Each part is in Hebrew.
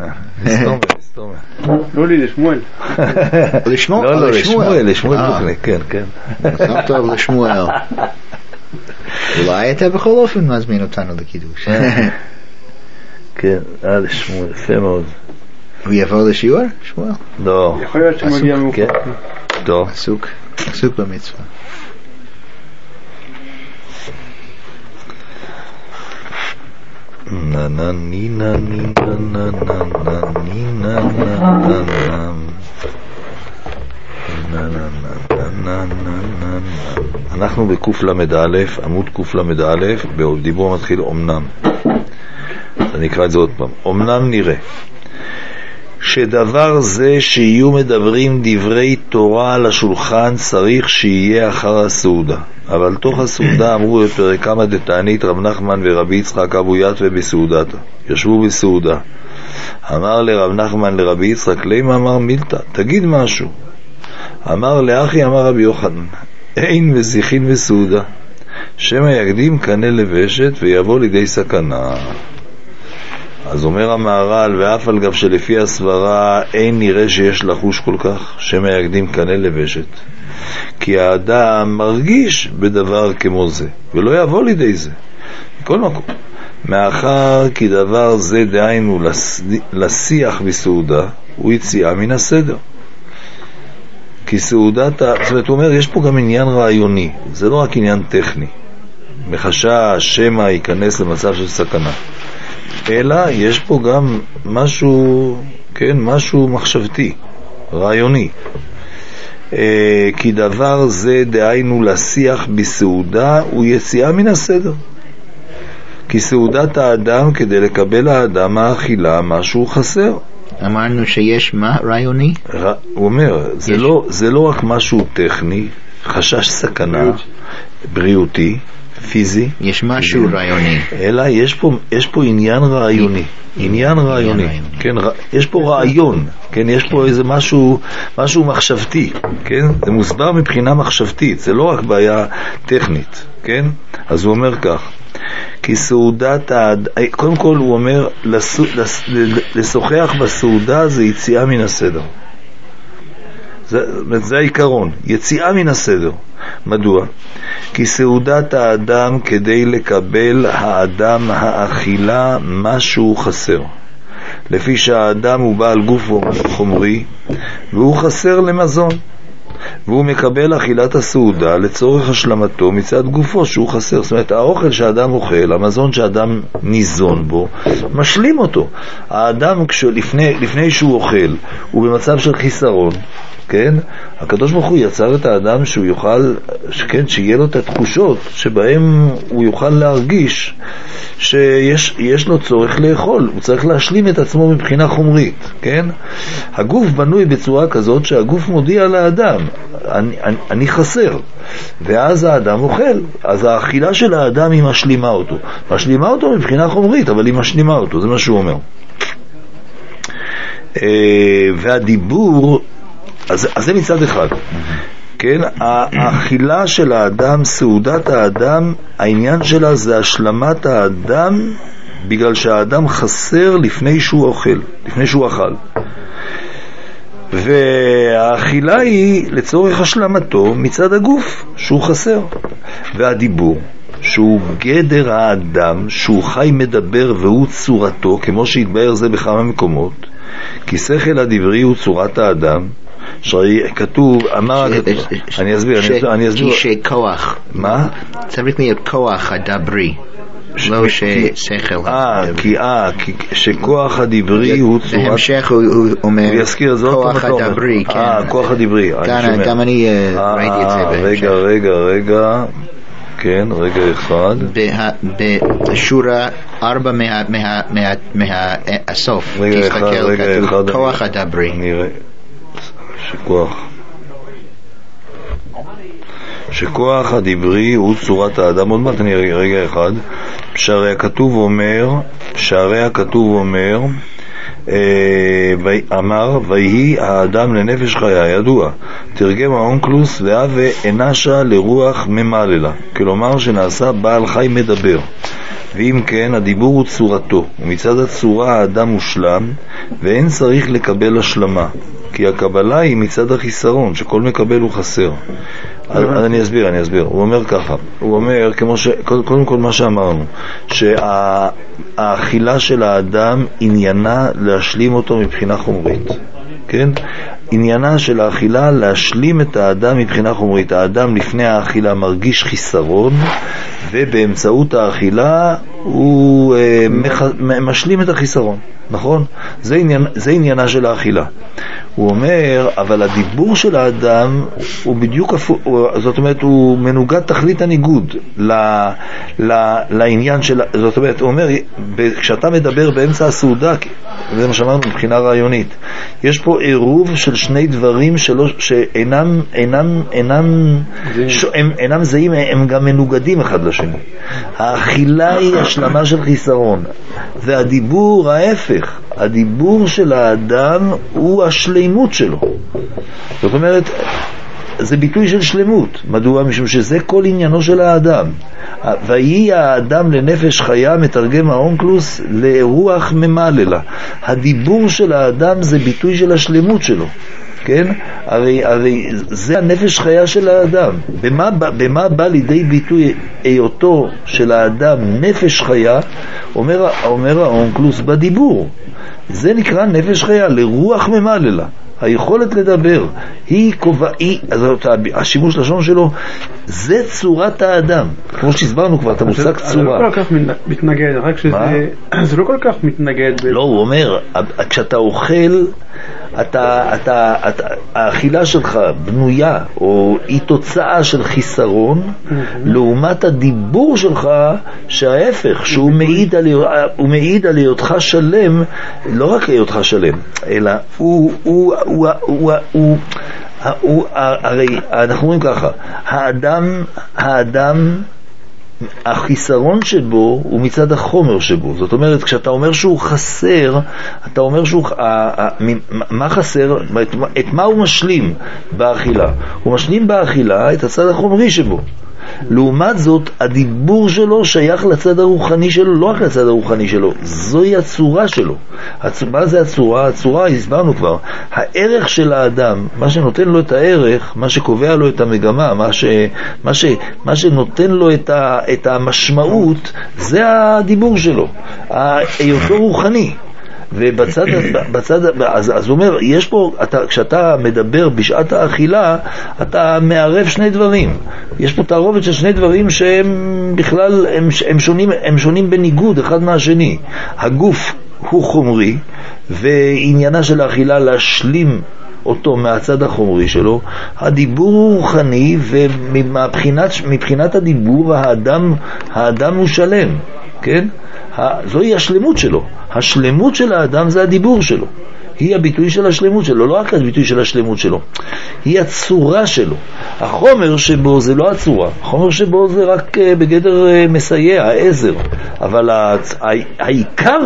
סתומה. לא לי, לשמואל. לשמואל בוקנה, כן. שם טוב לשמואל. אולי אתה בכל אופן מזמין אותנו לקידוש. כן, לשמואל, יפה מאוד. הוא יבוא לשיעור, שמואל? לא. יכול להיות שמגיע מאוחר. טוב. עסוק במצווה. אנחנו בקוף למד א', עמוד קוף למד א', בדיבור מתחיל אומנם. אני אקרא את זה עוד פעם. אומנם נראה שדבר זה שיהיו מדברים דברי תורה על השולחן צריך שיהיה אחר הסעודה. אבל תוך הסעודה אמרו בפרק כמה דתענית רב נחמן ורבי יצחק אבו יתווה בסעודתה. ישבו בסעודה. אמר לרב נחמן לרבי יצחק למה אמר מילתא, תגיד משהו. אמר לאחי אמר רבי יוחנן אין וזיכין בסעודה שמא יקדים קנה לבשת ויבוא לידי סכנה. אז אומר המהר"ל ואף על גב שלפי הסברה אין נראה שיש לחוש כל כך שמא יקדים קנה לבשת, כי האדם מרגיש בדבר כמו זה ולא יבוא לידי זה. בכל מקום מאחר כי דבר זה דהיינו לשיח בסעודה הוא יציאה מן הסדר, כי סעודת זאת אומרת, הוא אומר יש פה גם עניין רעיוני, זה לא רק עניין טכני מחשש שמא ייכנס למצב של סכנה, אלא יש פה גם משהו, כן, משהו מחשבתי, רעיוני. כי דבר זה דהיינו לשיח בסעודה הוא יציאה מן הסדר, כי סעודת האדם כדי לקבל האדם האכילה משהו חסר. אמרנו שיש מה רעיוני? הוא אומר זה לא רק משהו טכני, חשש סכנה בריאותי פיזי, יש משהו רעיוני, אלא יש פה עניין רעיוני, עניין רעיוני, כן, יש פה רעיון, כן, יש פה איזה משהו מחשבתי, כן, זה מוסבר מבחינה מחשבתית, זה לא רק בעיה טכנית, כן. אז הוא אומר כך, כי סעודת קודם כל הוא אומר לשוחח בסעודה זה יציאה מן הסדר, זה העיקרון, יציאה מן הסדר. מדוע? כי סעודת האדם כדי לקבל האדם האכילה משהו חסר, לפי שהאדם הוא בעל גוף חומרי והוא חסר למזון, והוא מקבל אכילת הסעודה לצורך השלמתו מצד גופו שהוא חסר. זאת אומרת האוכל שהאדם אוכל, המזון שהאדם ניזון בו, משלים אותו. האדם לפני שהוא אוכל הוא במצב של חיסרון, כן? הקדוש ברוך הוא יצר את האדם שהוא יוכל, כן, שיהיה לו את התחושות שבהם הוא יוכל להרגיש שיש לו צורך לאכול, הוא צריך להשלים את עצמו מבחינה חומרית, כן? הגוף בנוי בצורה כזאת שהגוף מודיע לאדם אני חסר, ואז האדם אוכל, אז האכילה של האדם היא משלימה אותו מבחינה חומרית, אבל היא משלימה אותו, זה מה שהוא אומר. והדיבור אז זה מצד אחד, כן, האכילה של האדם, סעודת האדם, העניין שלה זה השלמת האדם, בגלל שהאדם חסר לפני שהוא אכל, והאכילה היא לצורך השלמתו מצד הגוף שהוא חסר. והדיבור שהוא גדר האדם, שהוא חי מדבר והוא צורתו, כמו שהתבאר זה בכמה מקומות, כי שכל הדברי הוא צורת האדם, שכתוב, אני אסביר. כי שכוח, מה? צריך להיות כוח הדברי, לא ששכל. כי שכוח הדברי הוא צורת, בהמשך הוא אומר כוח הדברי, כוח הדברי. גם אני ראיתי את זה בהמשך. רגע, כן, רגע אחד. בשורה 4 מהסוף, תסתכל, כתוב כוח הדברי. נראה שכוח הדברי הוא צורת האדם. עוד מעט אני רגע אחד. שהרי הכתוב אומר אמר, ויהי האדם לנפש חיה, ידוע, תרגם האונקלוס, והווה אנשה לרוח ממללה, כלומר שנעשה בעל חי מדבר. ואם כן, הדיבור הוא צורתו, ומצד הצורה האדם מושלם, ואין צריך לקבל השלמה, כי הקבלה היא מצד החיסרון, שכל מקבל הוא חסר. אז אני אסביר. הוא אומר ככה, הוא אומר, קודם כל מה שאמרנו, שהאכילה של האדם עניינה להשלים אותו מבחינה חומרית, כן? עניינה של האכילה להשלים את האדם מבחינה חומרית. האדם לפני האכילה מרגיש חיסרון, ובאמצעות האכילה הוא משלים את החיסרון, נכון? זה עניינה של האכילה. הוא אומר, אבל הדיבור של האדם הוא בדיוק, זאת אומרת, הוא מנוגד תכלית הניגוד לעניין של, זאת אומרת, הוא אומר, כשאתה מדבר באמצע הסעודה, זה מה שאמרנו מבחינה רעיונית, יש פה עירוב של שני דברים שאינם זהים, הם גם מנוגדים אחד לשני. האכילה היא השלמה של חיסרון, והדיבור ההפך, הדיבור של האדם הוא השלימות שלו. זאת אומרת, זה ביטוי של שלמות. מדוע? משום שזה כל עניינו של האדם. ויהי האדם לנפש חיה, מתרגם האונקלוס, לרוח ממללה. הדיבור של האדם זה ביטוי של השלמות שלו, כן? הרי זה הנפש חיה של האדם. במה בא לידי ביטוי היותו של האדם נפש חיה? אומר האונקלוס, בדיבור. זה נקרא נפש חיה, לרוח ממללה. היכולת לדבר, השימוש לשון שלו, זה צורת האדם. כמו שהסברנו כבר, את המושג צורה. זה לא כל כך מתנגד, רק זה לא כל כך מתנגד. לא, הוא אומר, כשאתה אוכל, האכילה שלך בנויה, או היא תוצאה של חיסרון, לעומת הדיבור שלך, שההפך, שהוא מעיד על היותך שלם, לא רק היותך שלם, אלא הרי אנחנו אומרים ככה, האדם החיסרון שבו הוא מצד החומר שבו. זאת אומרת, כשאתה אומר שהוא חסר, אתה אומר שהוא, מה חסר? את מה הוא משלים באכילה? הוא משלים באכילה את הצד החומרי שבו. לעומת זאת, הדיבור שלו שייך לצד הרוחני שלו, לא רק לצד הרוחני שלו, זוהי הצורה שלו. מה זה הצורה? הצורה, הסברנו כבר, הערך של האדם, מה שנותן לו את הערך, מה שקובע לו את המגמה, מה שנותן לו את המשמעות, זה הדיבור שלו, היותו רוחני. אז הוא אומר, יש פה, כשאתה מדבר בשעת האכילה, אתה מערב שני דברים. יש פה תערובת של שני דברים שהם בכלל, הם שונים בניגוד אחד מהשני. הגוף הוא חומרי, ועניינה של האכילה להשלים אותו מהצד החומרי שלו. הדיבור הוא רוחני, ומבחינת הדיבור האדם הוא שלם, כן? זוהי השלמות שלו. השלמות של האדם זה הדיבור שלו. היא הביטוי של השלמות שלו, לא רק הביטוי של השלמות שלו. היא הצורה שלו. החומר שבו זה לא הצורה. החומר שבו זה רק בגדר מסייע, העזר. אבל העיקר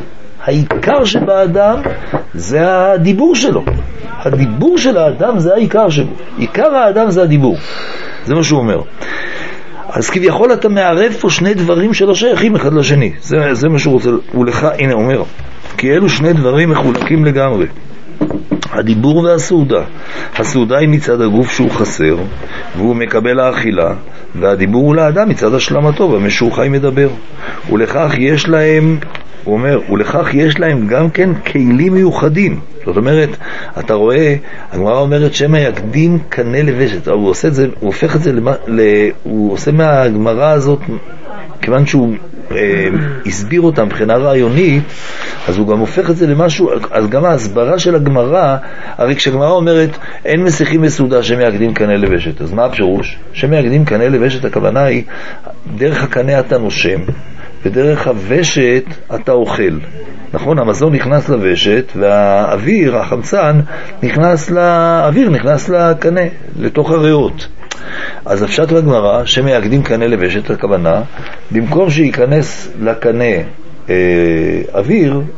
שבאדם זה הדיבור שלו. הדיבור של האדם זה העיקר שבו. עיקר האדם זה הדיבור. זה מה שהוא אומר. אז כביכול אתה מערב פה שני דברים שלא שייכים אחד לשני. זה מה שהוא רוצה. הנה אומר, כי אלו שני דברים מחולקים לגמרי. הדיבור והסעודה. הסעודה היא מצד הגוף שהוא חסר, והוא מקבל האכילה, והדיבור הוא לאדם מצד השלמתו, במשהו חי מדבר. ולכך יש להם, הוא אומר, ולכך יש להם גם כן כלים מיוחדים. זאת אומרת, אתה רואה, הגמרא אומרת שמה יקדים קנה לבשת. הוא עושה את זה, הוא הופך את זה הוא עושה מהגמרא הזאת, כיוון שהוא הסביר אותה מבחינה רעיונית, אז הוא גם הופך את זה למשהו. אז גם ההסברה של הגמרא, הרי כשהגמרא אומרת אין מסיחים בסעודה שמה יקדים קנה לבשת, אז מה הפירוש? שמה יקדים קנה לבשת, הכוונה היא דרך הקנה אתה נושם, ודרך הוושת אתה אוכל. נכון, המזון נכנס לוושת, והאוויר, החמצן, נכנס לקנה, לתוך הריאות. אז הפשט בגמרא, שמייגדים קנה לוושת, הכוונה, במקום שייכנס לקנה אוויר,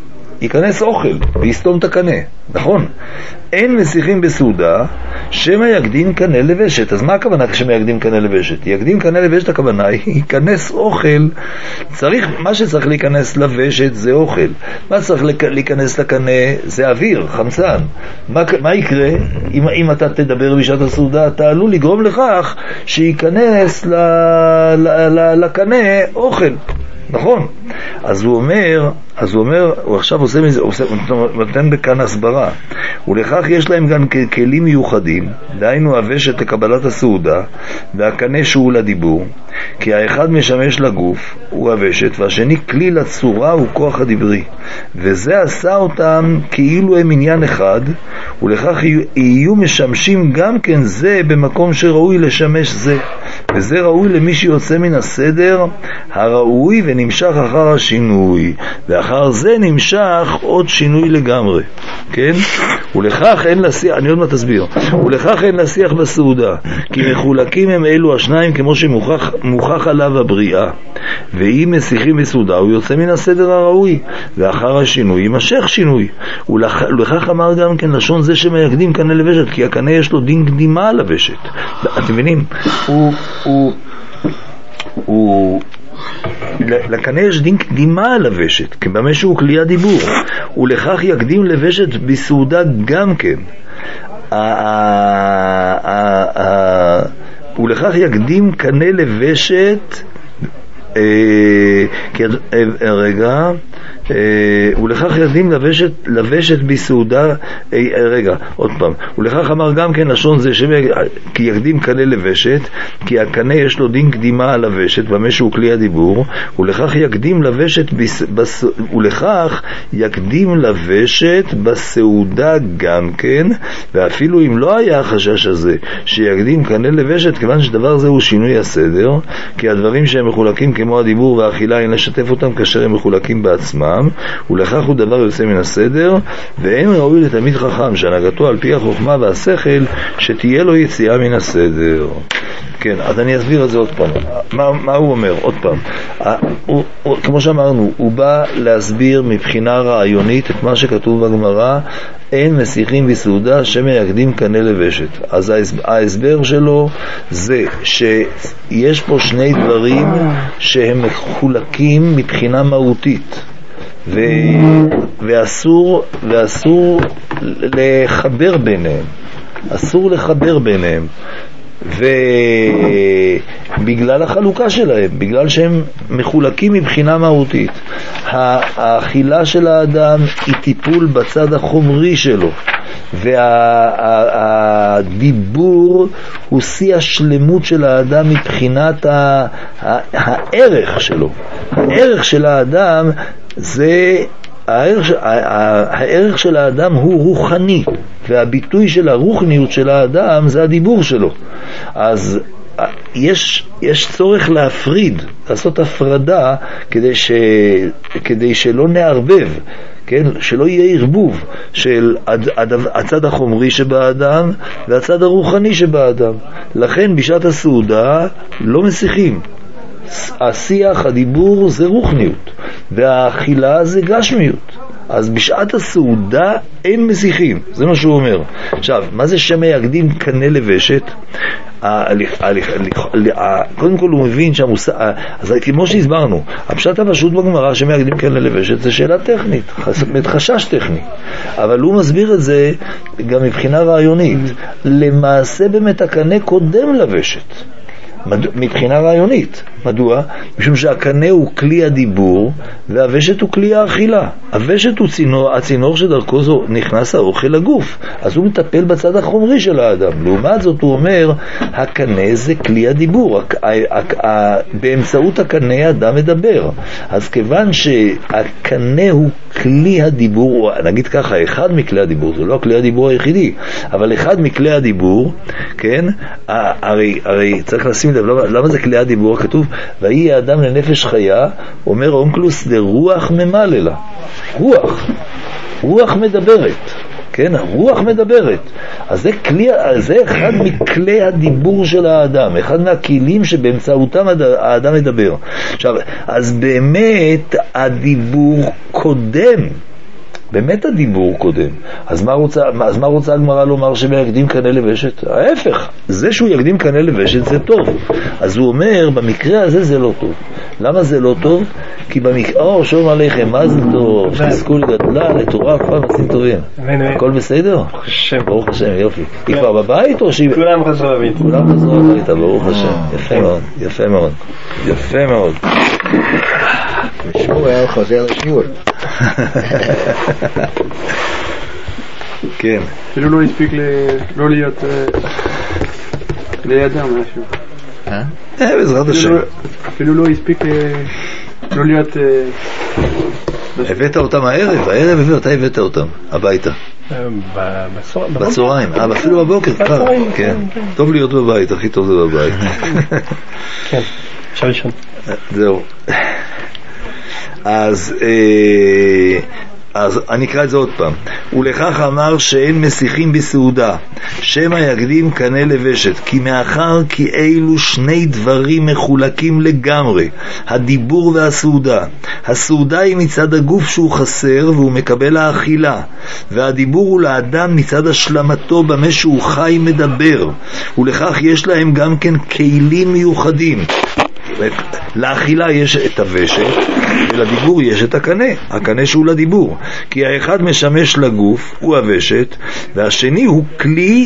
ייכנס אוכל ויסתום את הקנה, נכון? אין מסיחים בסעודה שמא יקדים קנה לבשת. אז מה הכוונה כשמא יקדים קנה לבשת? יקדים קנה לבשת, הכוונה ייכנס אוכל. מה שצריך להיכנס לבשת זה אוכל, מה צריך להיכנס לקנה זה אוויר, חמצן. מה יקרה אם אתה תדבר בשעת הסעודה? אתה עלול לגרום לכך שייכנס לקנה אוכל, נכון? אז הוא אומר, הוא עכשיו עושה מזה, נותן בכאן הסברה, ולכך יש להם גם כלים מיוחדים, דהיינו הוושת לקבלת הסעודה, והקנה שהוא לדיבור, כי האחד משמש לגוף, הוא הוושת, והשני כלי לצורה הוא כוח הדברי, וזה עשה אותם כאילו הם עניין אחד, ולכך יהיו משמשים גם כן זה במקום שראוי לשמש זה, וזה ראוי למי שיוצא מן הסדר הראוי ונמשך אחר השינוי, ואחר זה נמשך עוד שינוי לגמרי, כן? ולכך אין לשיח, אני עוד מה תסביר, ולכך אין לשיח בסעודה, כי מחולקים הם אלו השניים כמו שמוכח עליו הבריאה, ואם משיחים בסעודה הוא יוצא מן הסדר הראוי, ואחר השינוי יימשך שינוי. ולכך אמר גם כן לשון זה שמיקדים קנה לבשת, כי הקנה יש לו דין קדימה על הוושת. אתם מבינים? לקנה יש דין קדימה על הוושת, כי במה שהוא כלי הדיבור, ולכך יקדים לבשת בסעודה גם כן. ולכך יקדים קנה לבשת ולכך יקדים לבשת בסעודה, עוד פעם, ולכך אמר גם כן לשון זה כי יקדים קנה לבשת, כי הקנה יש לו דין קדימה על הוושת במה שהוא כלי הדיבור, ולכך יקדים לבשת בסעודה גם כן, ואפילו אם לא היה החשש הזה שיקדים קנה לבשת, כיוון שדבר זה הוא שינוי הסדר, כי הדברים שהם מחולקים כמו הדיבור והאכילה אין לשתף אותם כאשר הם מחולקים בעצמם, ולכך הוא דבר יוצא מן הסדר, ואין ראוי לתלמיד חכם שהנהגתו על פי החוכמה והשכל שתהיה לו יציאה מן הסדר. כן, אז אני אסביר את זה עוד פעם. מה הוא אומר? עוד פעם. כמו שאמרנו, הוא בא להסביר מבחינה רעיונית את מה שכתוב בגמרא, אין משיחים בסעודה שמיקדים קנה לבשת. אז ההסבר שלו זה שיש פה שני דברים שהם מחולקים מבחינה מהותית, ואסור לחבר ביניהם, אסור לחבר ביניהם, ובגלל החלוקה שלהם, בגלל שהם מחולקים מבחינה מהותית. האכילה של האדם היא טיפול בצד החומרי שלו, והדיבור הוא שיא השלמות של האדם מבחינת הערך שלו. הערך של האדם זה הערך של האדם הוא רוחני, והביטוי של הרוחניות של האדם זה הדיבור שלו. אז יש צורך להפריד, לעשות הפרדה כדי שלא נערבב, כן? שלא יהיה ערבוב של הצד החומרי שבאדם והצד הרוחני שבאדם. לכן בשעת הסעודה לא משיחים. השיח, הדיבור זה רוחניות, והאכילה זה גשמיות. אז בשעת הסעודה אין משיחים, זה מה שהוא אומר. עכשיו, מה זה שמיקדים קנה לבשת? קודם כל הוא מבין אז כמו שהסברנו, הפשט הפשוט בגמרא שמיקדים קנה לבשת זה שאלה טכנית, חשש טכני, אבל הוא מסביר את זה גם מבחינה רעיונית. למעשה באמת הקנה קודם לבשת מבחינה רעיונית. מדוע? משום שהקנה הוא כלי הדיבור והוושת הוא כלי האכילה. הוושת הוא הצינור שדרכו זו נכנס האוכל לגוף, אז הוא מטפל בצד החומרי של האדם. לעומת זאת הוא אומר הקנה זה כלי הדיבור, באמצעות הקנה האדם מדבר. אז כיוון שהקנה הוא כלי הדיבור, נגיד ככה, אחד מכלי הדיבור, זה לא כלי הדיבור היחידי, אבל אחד מכלי הדיבור, כן? הרי צריך לשים לב, למה זה כלי הדיבור? כתוב ויהי האדם לנפש חיה, אומר אונקלוס לרוח ממללה. רוח מדברת, כן? רוח מדברת. אז זה אחד מכלי הדיבור של האדם, אחד מהכלים שבאמצעותם האדם מדבר. עכשיו, אז באמת הדיבור קודם באמת הדיבור קודם. אז מה רוצה הגמרא לומר שמיקדים קנה לבשת? ההפך, זה שהוא יקדים קנה לבשת זה טוב. אז הוא אומר, במקרה הזה זה לא טוב. למה זה לא טוב? כי במקרה, שום עליכם, מה זה טוב? שתזכו לגדלה, לתורה, כבר נושאים טובים. הכל בסדר? ברוך השם, יופי. היא כבר בבית או שהיא... כולם חזרו הביתה. כולם חזרו הביתה, ברוך השם. יפה מאוד, יפה מאוד. יפה מאוד. שמואל חוזר לשיעור. כן. אפילו לא הספיק לא להיות לידם משהו. בעזרת השם. אפילו לא הספיק לא להיות... הבאת אותם הערב אתה הבאת אותם הביתה. בצהריים, אפילו בבוקר, כן. טוב להיות בבית, הכי טוב זה בבית. כן, אפשר לישון. זהו. אז אני אקרא את זה עוד פעם. ולכך אמר שאין מסיחים בסעודה, שמא יקדים קנה לבשת, כי מאחר כי אילו שני דברים מחולקים לגמרי, הדיבור והסעודה. הסעודה היא מצד הגוף שהוא חסר והוא מקבל האכילה, והדיבור הוא לאדם מצד השלמתו במה שהוא חי מדבר, ולכך יש להם גם כן כלים מיוחדים. לאכילה יש את הוושת ולדיבור יש את הקנה שהוא לדיבור, כי האחד משמש לגוף הוא הוושת, והשני הוא כלי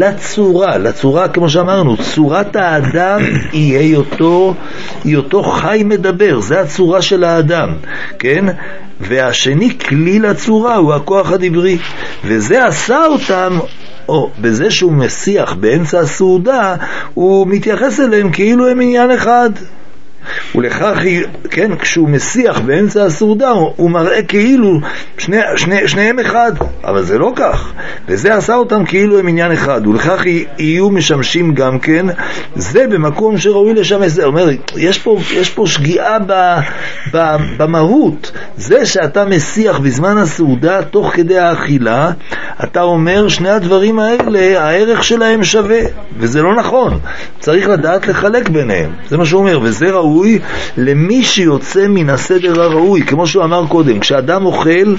לצורה כמו שאמרנו, צורת האדם היא אותו חי מדבר, זה הצורה של האדם, כן? והשני כלי לצורה הוא הכוח הדברי, וזה עשה אותם בזה שהוא מסיח באמצע הסעודה, הוא מתייחס אליהם כאילו הם עניין אחד. ולכך, כן, כשהוא מסיח באמצע הסעודה, הוא מראה כאילו שניהם אחד, אבל זה לא כך, וזה עשה אותם כאילו הם עניין אחד, ולכך יהיו משמשים גם כן, זה במקום שראוי לשמש. זה אומר, יש פה שגיאה במהות, זה שאתה מסיח בזמן הסעודה תוך כדי האכילה, אתה אומר שני הדברים האלה הערך שלהם שווה, וזה לא נכון, צריך לדעת לחלק ביניהם, זה מה שהוא אומר, וזה ראוי למי שיוצא מן הסדר הראוי, כמו שהוא אמר קודם, כשאדם אוכל,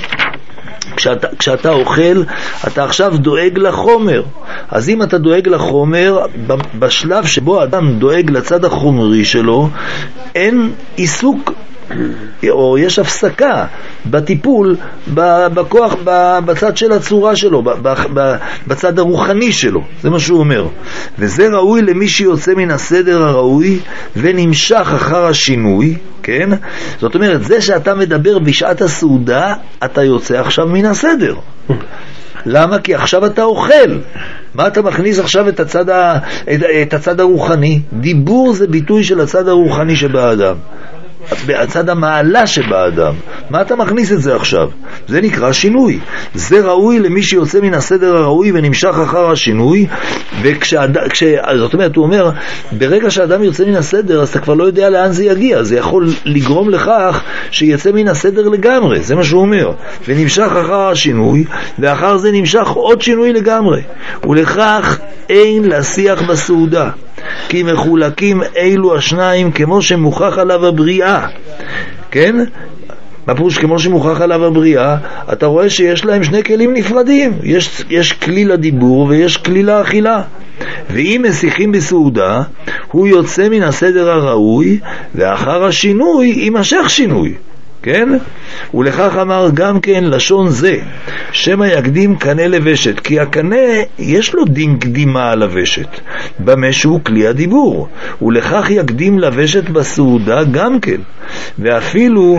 כשאתה אוכל, אתה עכשיו דואג לחומר. אז אם אתה דואג לחומר, בשלב שבו אדם דואג לצד החומרי שלו, אין עיסוק, או יש הפסקה בטיפול בכוח בצד של הצורה שלו, בצד הרוחני שלו, זה מה שהוא אומר. וזה ראוי למי שיוצא מן הסדר הראוי ונמשך אחר השינוי, כן? זאת אומרת, זה שאתה מדבר בשעת הסעודה, אתה יוצא עכשיו מן הסדר. למה? כי עכשיו אתה אוכל. מה אתה מכניס עכשיו את הצד הרוחני? דיבור זה ביטוי של הצד הרוחני שבאדם, הצד המעלה שבאדם. מה אתה מכניס את זה עכשיו? זה נקרא שינוי. זה ראוי למי שיוצא מן הסדר הראוי ונמשך אחר השינוי. זאת אומרת, הוא אומר, ברגע שאדם יוצא מן הסדר, אז אתה כבר לא יודע לאן זה יגיע. זה יכול לגרום לכך שיצא מן הסדר לגמרי. זה מה שהוא אומר. ונמשך אחר השינוי, ואחר זה נמשך עוד שינוי לגמרי. ולכך אין להשיח בסעודה, כי מחולקים אילו השניים כמו שמוכח עליו הבריאה. כן? בפרוש כמו שמוכח עליו הבריאה, אתה רואה שיש להם שני כלים נפרדים, יש כלי לדיבור ויש כלי לאכילה. ואם מסיחים בסעודה, הוא יוצא מן הסדר הראוי, ואחר השינוי יימשך שינוי. כן? ולכך אמר גם כן לשון זה, שמא יקדים קנה לבשת, כי הקנה יש לו דין קדימה על הוושת, במה שהוא כלי הדיבור, ולכך יקדים לבשת בסעודה גם כן. ואפילו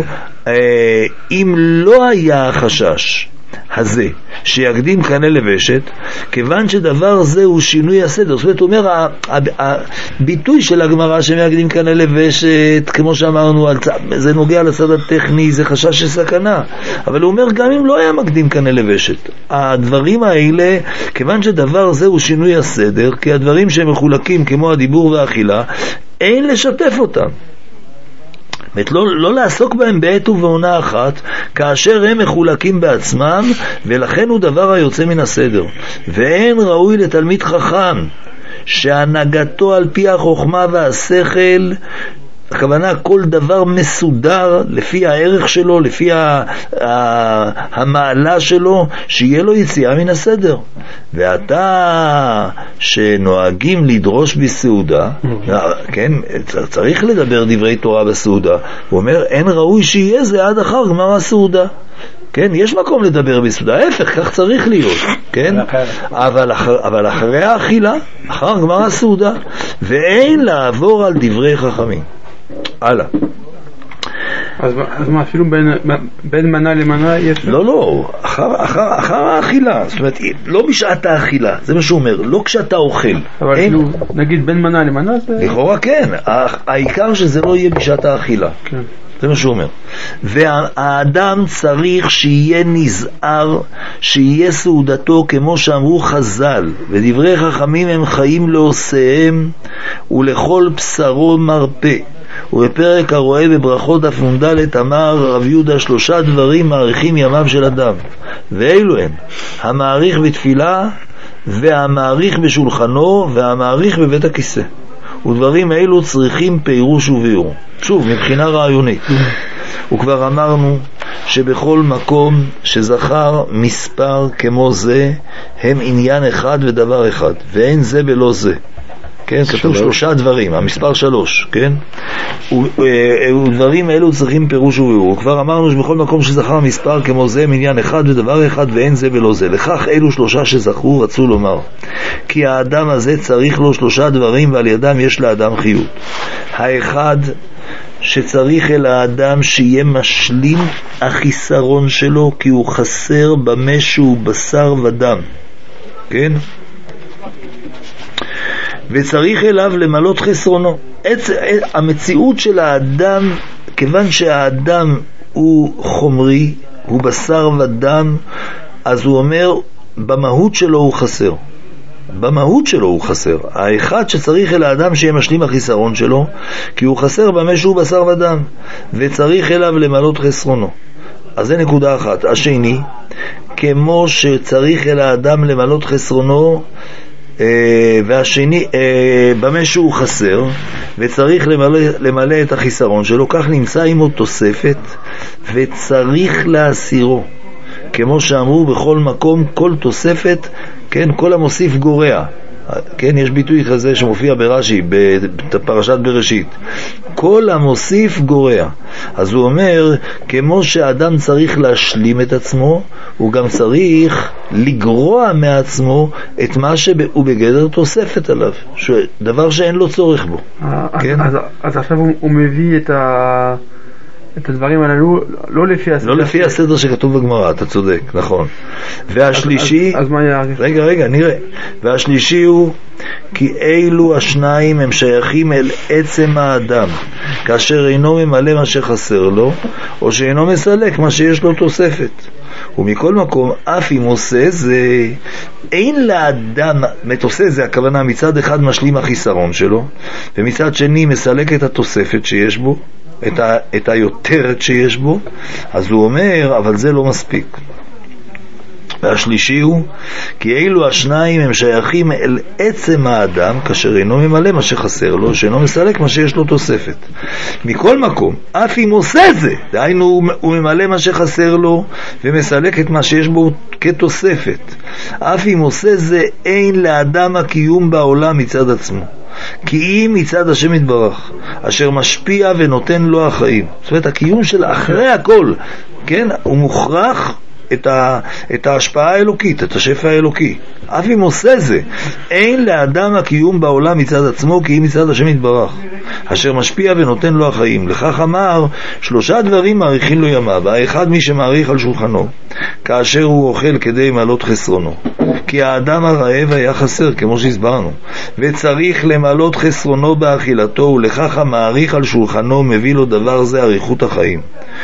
אם לא היה החשש הזה שיקדים קנה לבשת, כיוון שדבר זה הוא שינוי הסדר. זאת אומרת, הוא אומר, הביטוי של הגמרא שמקדים קנה לבשת, כמו שאמרנו, זה נוגע לצד הטכני, זה חשש של סכנה, אבל הוא אומר, גם אם לא היה מקדים קנה לבשת, הדברים האלה, כיוון שדבר זה הוא שינוי הסדר, כי הדברים שהם מחולקים כמו הדיבור והאכילה, אין לשתף אותם. לא לעסוק בהם בעת ובעונה אחת, כאשר הם מחולקים בעצמם, ולכן הוא דבר היוצא מן הסדר. ואין ראוי לתלמיד חכם שהנהגתו על פי החוכמה והשכל הכוונה כל דבר מסודר לפי הערך שלו, לפי המעלה שלו, שיהיה לו יציאה מן הסדר. ואתה שנוהגים לדרוש בסעודה, כן, צריך לדבר דברי תורה בסעודה. הוא אומר, אין ראוי שיהיה זה עד אחר גמר הסעודה. כן, יש מקום לדבר בסעודה, ההפך, כך צריך להיות, כן? אבל אחרי האכילה, אחר גמר הסעודה, ואין לעבור על דברי חכמים. הלאה. אז מה, אפילו בין מנה למנה יש? לא, אחר האכילה, זאת אומרת, לא בשעת האכילה, זה מה שהוא אומר, לא כשאתה אוכל. אבל כאילו, נגיד בין מנה למנה זה... לכאורה כן, העיקר שזה לא יהיה בשעת האכילה. כן. זה מה שהוא אומר. והאדם צריך שיהיה נזהר, שיהיה סעודתו כמו שאמרו חז"ל, ודברי חכמים הם חיים לעושיהם ולכל בשרו מרפא. ובפרק הרואה בברכות דף נ"ד אמר רב יהודה 3 דברים מאריכים ימיו של אדם, ואלו הם המאריך בתפילה והמאריך בשולחנו והמאריך בבית הכיסא. ודברים אלו צריכים פירוש וביאור. שוב, מבחינה רעיונית. וכבר אמרנו שבכל מקום שזכר מספר כמו זה הם עניין אחד ודבר אחד, ואין זה בלא זה. כן, כתוב 3 דברים, המספר 3, כן? ודברים אלו צריכים פירוש וביאור. כבר אמרנו שבכל מקום שזכר מספר כמו זה הם עניין אחד ודבר אחד, ואין זה בלא זה. לכך אלו 3 שזכרו רצו לומר, כי האדם הזה צריך לו 3 דברים, ועל ידם יש לאדם חיות. האחד, שצריך אל האדם שיהיה משלים החיסרון שלו, כי הוא חסר במה שהוא בשר ודם, כן? וצריך אליו למלות חסרונו. המציאות של האדם, כיוון שהאדם הוא חומרי, הוא בשר ודם, אז הוא אומר, במהות שלו הוא חסר. במהות שלו הוא חסר. האחד שצריך אל האדם שיהיה משלים החיסרון שלו, כי הוא חסר במה שהוא בשר ודם, וצריך אליו למלות חסרונו. אז זה נקודה אחת. השני, כמו שצריך אל האדם למלות חסרונו, והשני במה שהוא חסר וצריך למלא את החיסרון שלו, כך נמצא עמו תוספת וצריך להסירו, כמו שאמרו בכל מקום כל תוספת, כן, כל המוסיף גורע. כן, יש ביטוי כזה שמופיע ברש"י בפרשת בראשית, כל המוסיף גורע. אז הוא אומר, כמו שהאדם צריך להשלים את עצמו, הוא גם צריך לגרוע מעצמו את מה שהוא בגדר תוספת עליו, דבר שאין לו צורך בו. כן? אז עכשיו הוא מביא את הדברים האלו לא לפי הסדר, לא לפי הסדר שכתוב בגמרא, אתה צודק, נכון. והשלישי, אז מה היה? רגע, נראה. והשלישי הוא כי אילו השניים הם שייכים אל עצם האדם, כאשר אינו ממלא מה שחסר לו, או שאינו מסלק מה שיש לו תוספת. ומכל מקום, אף אם עושה זה, אין לאדם, עושה זה הכוונה מצד אחד משלים החיסרון שלו, ומצד שני מסלק את התוספת שיש בו, את היותרת שיש בו. אז הוא אומר, אבל זה לא מספיק. והשלישי הוא כי אילו השניים הם שייכים אל עצם האדם, כאשר אינו ממלא מה שחסר לו, שאינו מסלק מה שיש לו תוספת. מכל מקום, אף אם עושה זה, דהיינו הוא ממלא מה שחסר לו ומסלק את מה שיש בו כתוספת, אף אם עושה זה, אין לאדם הקיום בעולם מצד עצמו, כי אם מצד השם יתברך, אשר משפיע ונותן לו החיים. זאת אומרת, הקיום של אחרי הכל, כן, הוא מוכרח את ההשפעה האלוקית, את השפע האלוקי. אף אם עושה זה, אין לאדם הקיום בעולם מצד עצמו, כי אם מצד השם יתברך, אשר משפיע ונותן לו החיים. לכך אמר, 3 דברים מאריכים לו ימיו. האחד, מי שמאריך על שולחנו, כאשר הוא אוכל כדי למלות חסרונו, כי האדם הרעב היה חסר, כמו שהסברנו, וצריך למלות חסרונו באכילתו, ולכך המאריך על שולחנו מביא לו דבר זה אריכות החיים.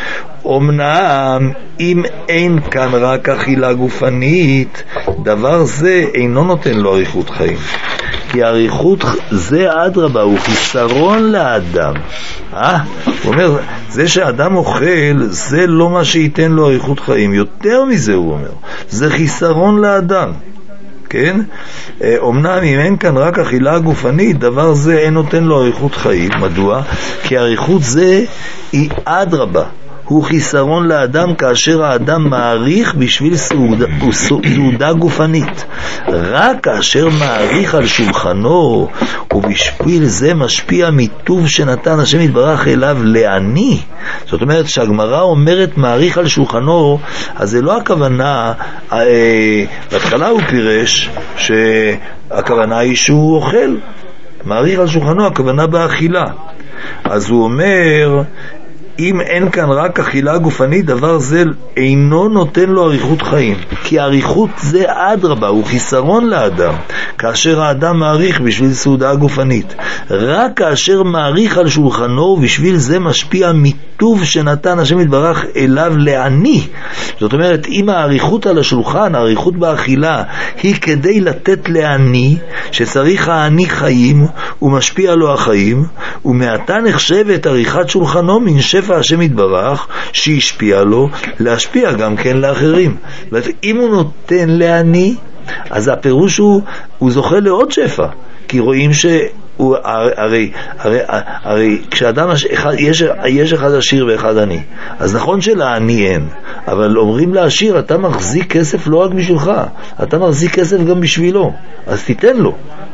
אמנם אם אין כאן רק אכילה גופנית, דבר זה אינו נותן לו אריכות חיים, כי אריכות זה אדרבה, הוא חיסרון לאדם. הוא אומר, זה שאדם אוכל זה לא מה שייתן לו אריכות חיים, יותר מזה הוא אומר, זה חיסרון לאדם. כן? אומנם אם אין כאן רק אכילה גופנית, דבר זה אין נותן לו אריכות חיים. מדוע? כי אריכות זה היא אדרבה, הוא חיסרון לאדם כאשר האדם מעריך בשביל סעודה גופנית. רק כאשר מעריך על שולחנו ובשביל זה משפיע מטוב שנתן השם יתברך אליו לעני. זאת אומרת שהגמרא אומרת מעריך על שולחנו, אז זה לא הכוונה, בהתחלה הוא פירש שהכוונה היא שהוא אוכל, מעריך על שולחנו הכוונה באכילה. אז הוא אומר אם אין כאן רק אכילה גופנית, דבר זה אינו נותן לו אריכות חיים. כי אריכות זה אדרבה, הוא חיסרון לאדם, כאשר האדם מעריך בשביל סעודה גופנית. רק כאשר מעריך על שולחנו, בשביל זה משפיע מטוב שנתן השם יתברך אליו לעני. זאת אומרת, אם האריכות על השולחן, האריכות באכילה, היא כדי לתת לעני, שצריך העני חיים, הוא משפיע לו החיים, ומעתה נחשבת עריכת שולחנו מן שפע השם יתברך שהשפיע לו להשפיע גם כן לאחרים. אם הוא נותן לעני, אז הפירוש הוא זוכה לעוד שפע, כי רואים שהוא הרי כשאדם יש אחד עשיר ואחד עני, אז נכון שלעני אין, אבל אומרים לעשיר אתה מחזיק כסף לא רק בשבילך, אתה מחזיק כסף גם בשבילו, אז תיתן לו.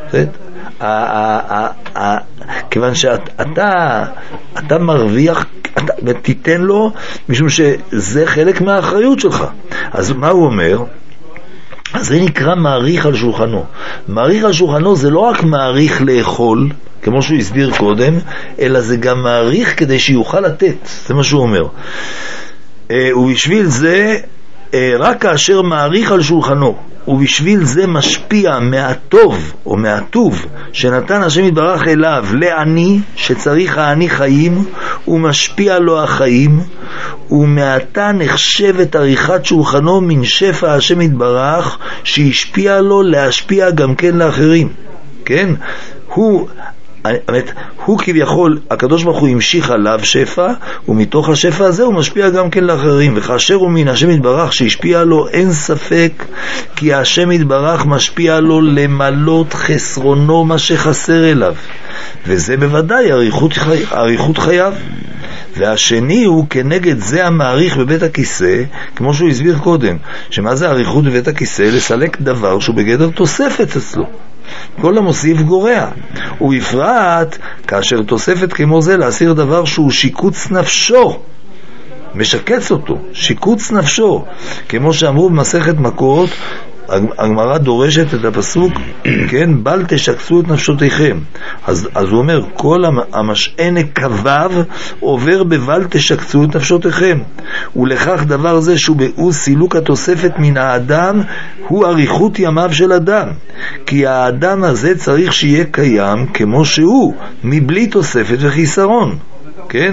כיוון שאתה מרוויח, תיתן לו, משום שזה חלק מהאחריות שלך. אז מה הוא אומר? אז זה נקרא מעריך על שולחנו. מעריך על שולחנו זה לא רק מעריך לאכול, כמו שהוא הסביר קודם, אלא זה גם מעריך כדי שיוכל לתת. זה מה שהוא אומר. ובשביל זה רק כאשר מעריך על שולחנו, ובשביל זה משפיע מהטוב או מהטוב שנתן השם יתברך אליו לעני, שצריך העני חיים, ומשפיע לו החיים, ומעתה נחשבת עריכת שולחנו מן שפע השם יתברך שהשפיע לו להשפיע גם כן לאחרים. כן? הוא כביכול, הקדוש ברוך הוא המשיך עליו שפע, ומתוך השפע הזה הוא משפיע גם כן לאחרים. וכאשר הוא מן השם יתברך שהשפיע לו, אין ספק כי השם יתברך משפיע לו למלות חסרונו מה שחסר אליו, וזה בוודאי אריכות חייו. והשני הוא כנגד זה המעריך בבית הכיסא, כמו שהוא הסביר קודם, שמה זה אריכות בבית הכיסא? לסלק דבר שהוא בגדר תוספת אצלו, כל המוסיף גורע. ובפרט כאשר תוספת כמו זה להסיר דבר שהוא שיקוץ נפשו, משקץ אותו, שיקוץ נפשו, כמו שאמרו במסכת מכות, הגמרא דורשת את הפסוק, כן, בל תשקצו את נפשותיכם. אז הוא אומר, כל המשען כבב עובר בבל תשקצו את נפשותיכם, ולכך דבר זה שהוא סילוק התוספת מן האדם הוא אריכות ימיו של אדם, כי האדם הזה צריך שיהיה קיים כמו שהוא, מבלי תוספת וחיסרון. כן?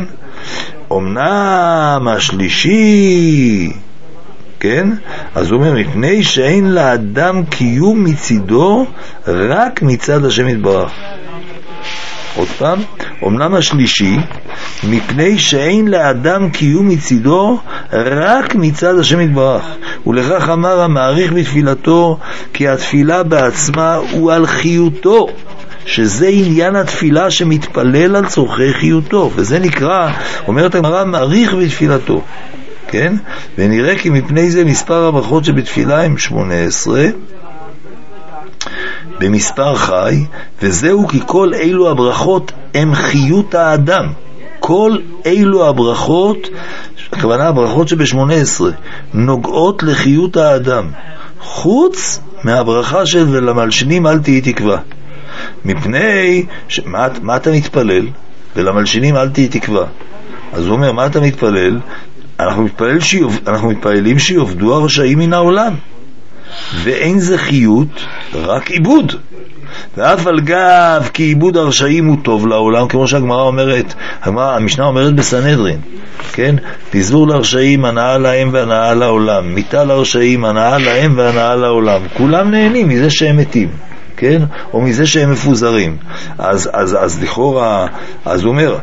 אמנם השלישי, כן? אז הוא אומר, מפני שאין לאדם קיום מצידו רק מצד השם יתברך. עוד פעם, אמנם השלישי, מפני שאין לאדם קיום מצידו רק מצד השם יתברך. ולכך אמר המעריך בתפילתו, כי התפילה בעצמה הוא על חיותו, שזה עניין התפילה שמתפלל על צורכי חיותו, וזה נקרא, אומרת הגמרא, מעריך בתפילתו. כן? ונראה כי מפני זה מספר הברכות שבתפילה הם 18 במספר חי, וזהו כי כל אילו הברכות הם חיות האדם. כל אילו הברכות, הכוונה הברכות שב-18, נוגעות לחיות האדם, חוץ מהברכה של ולמלשינים אל תהי תקווה. מפני מה אתה מתפלל? ולמלשינים אל תהי תקווה. אז הוא אומר, מה אתה מתפלל? אנחנו מתפללים שיובדו הרשעים מן העולם, ואין זה חיות, רק עיבוד. ואף על גב כי עיבוד הרשעים הוא טוב לעולם, כמו שהגמרא אומרת, המשנה אומרת בסנהדרין, כן? תזבור לרשעים הנאה להם והנאה לעולם, מיתה לרשעים הנאה להם והנאה לעולם. כולם נהנים מזה שהם מתים, כן? או מזה שהם מפוזרים. אז לכאורה, אז הוא אומר,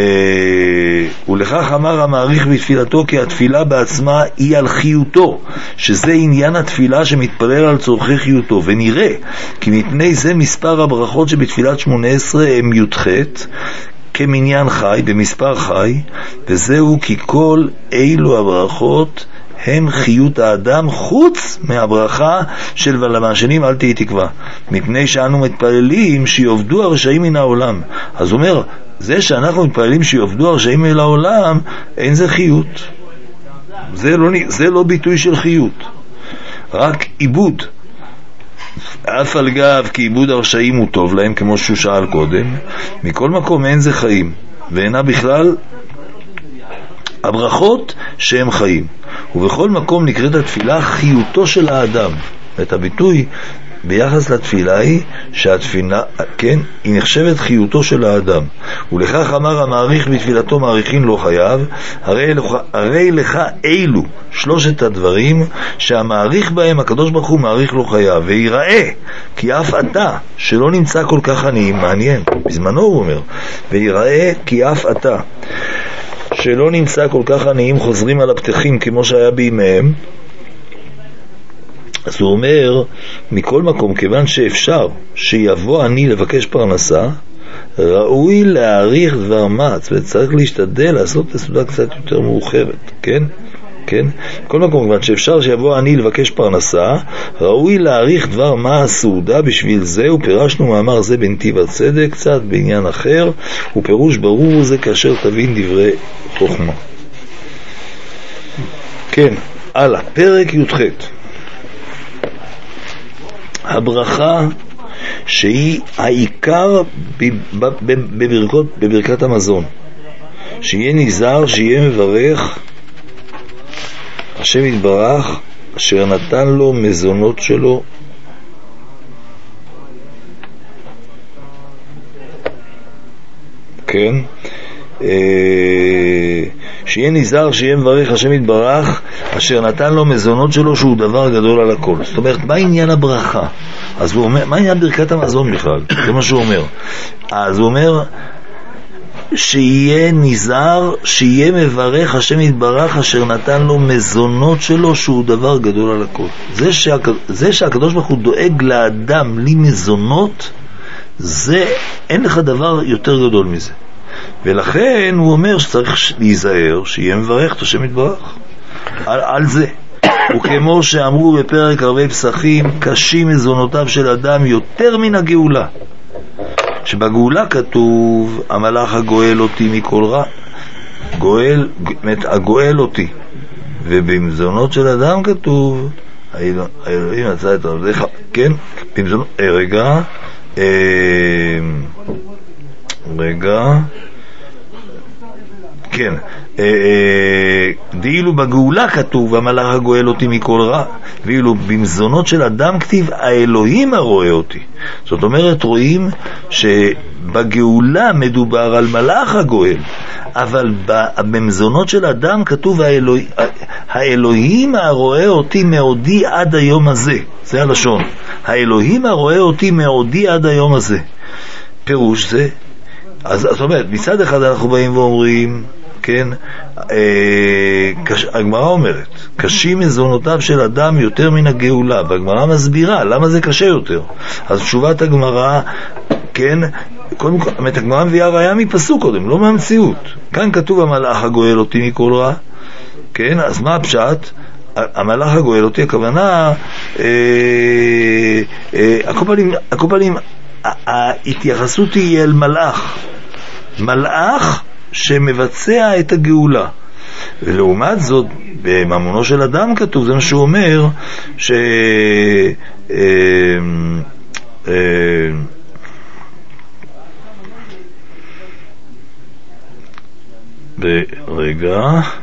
ולכך אמר המעריך בתפילתו, כי התפילה בעצמה היא על חיותו, שזה עניין התפילה שמתפלל על צורכי חיותו, ונראה כי מפני זה מספר הברכות שבתפילת 18 הם י"ח, כמניין חי, במספר חי, וזהו כי כל אילו הברכות הם חיות האדם, חוץ מהברכה של ולמעשנים אל תהי תקווה, מפני שאנו מתפללים שיעבדו הרשעים מן העולם. אז הוא אומר, זה שאנחנו מתפללים שיעבדו הרשעים מן העולם, אין זה חיות, זה לא ביטוי של חיות, רק עיבוד. אף על גב כי עיבוד הרשעים הוא טוב להם, כמו שהוא שאל קודם, מכל מקום אין זה חיים, ואינה בכלל הברכות שהם חיים. ובכל מקום נקראת התפילה חיותו של האדם. את הביטוי ביחס לתפילה היא שהתפילה, כן, היא נחשבת חיותו של האדם. ולכך אמר המעריך בתפילתו, מעריכין לא חייב, הרי לך אילו שלושת הדברים שהמעריך בהם הקדוש ברוך הוא מעריך לא חייב, ויראה כי אף אתה שלא נמצא כל כך עניים, מעניין, בזמנו הוא אומר, ויראה כי אף אתה שלא נמצא כל כך עניים חוזרים על הפתחים כמו שהיה בימיהם. אז הוא אומר, מכל מקום, כיוון שאפשר שיבוא אני לבקש פרנסה, ראוי להעריך דבר מעץ, וצריך להשתדל לעשות את הסעודה קצת יותר מאוחרת, כן? כן? בכל מקום, כיוון שאפשר שיבוא אני לבקש פרנסה, ראוי להעריך דבר מה הסעודה. בשביל זה ופרשנו מאמר זה בנתיב הצדק, קצת בעניין אחר, ופירוש ברור זה כאשר תבין דברי חוכמה. כן, הלאה, פרק י"ח. הברכה שהיא העיקר בברכת המזון, שיהיה נזהר, שיהיה מברך השם יתברך אשר נתן לו מזונות שלו, כן, שיהיה נזהר, שיהיה מברך השם יתברך אשר נתן לו מזונות שלו, שהוא דבר גדול על הכל. זאת אומרת, מה עניין הברכה? אז הוא אומר, מה עניין ברכת המזון בכלל? זה מה שהוא אומר. אז הוא אומר שיהיה נזהר, שיהיה מברך השם יתברך אשר נתן לו מזונות שלו, שהוא דבר גדול על הכל. זה שהקדוש ברוך הוא דואג לאדם לי מזונות, זה אין לך דבר יותר גדול מזה. ולכן הוא אומר שצריך להיזהר, שיהיה מברך את השם יתברך על זה. וכמו שאמרו בפרק הרבה פסחים, קשים מזונותיו של אדם יותר מן הגאולה, שבגאולה כתוב המלאך הגואל אותי מכל רע, הגואל אותי, ובמזונות של אדם כתוב האלוהים מצא את עבדיך, כן, במזונות, רגע, כן, ואילו בגאולה כתוב המלאך הגואל אותי מכל רע, ואילו במזונות של אדם כתיב האלוהים הרואה אותי. זאת אומרת, רואים שבגאולה מדובר על מלאך הגואל, אבל במזונות של אדם כתוב האלוהים הרואה אותי מעודי עד היום הזה. זה הלשון, האלוהים הרואה אותי מעודי עד היום הזה. פירוש זה, אז זאת אומרת, מצד אחד אנחנו באים ואומרים, כן, הגמרא אומרת, קשים מזונותיו של אדם יותר מן הגאולה, והגמרא מסבירה למה זה קשה יותר. אז תשובת הגמרא, כן, קודם כל, הגמרא מביאה ראיה מפסוק קודם, לא מהמציאות. כאן כתוב המלאך הגואל אותי מכל רע, כן, אז מה הפשט? המלאך הגואל אותי, הכוונה, הקופלים, ההתייחסות היא אל מלאך שמבצע את הגאולה. ולעומת זאת בממונו של אדם כתוב, זה מה שהוא אומר, ברגע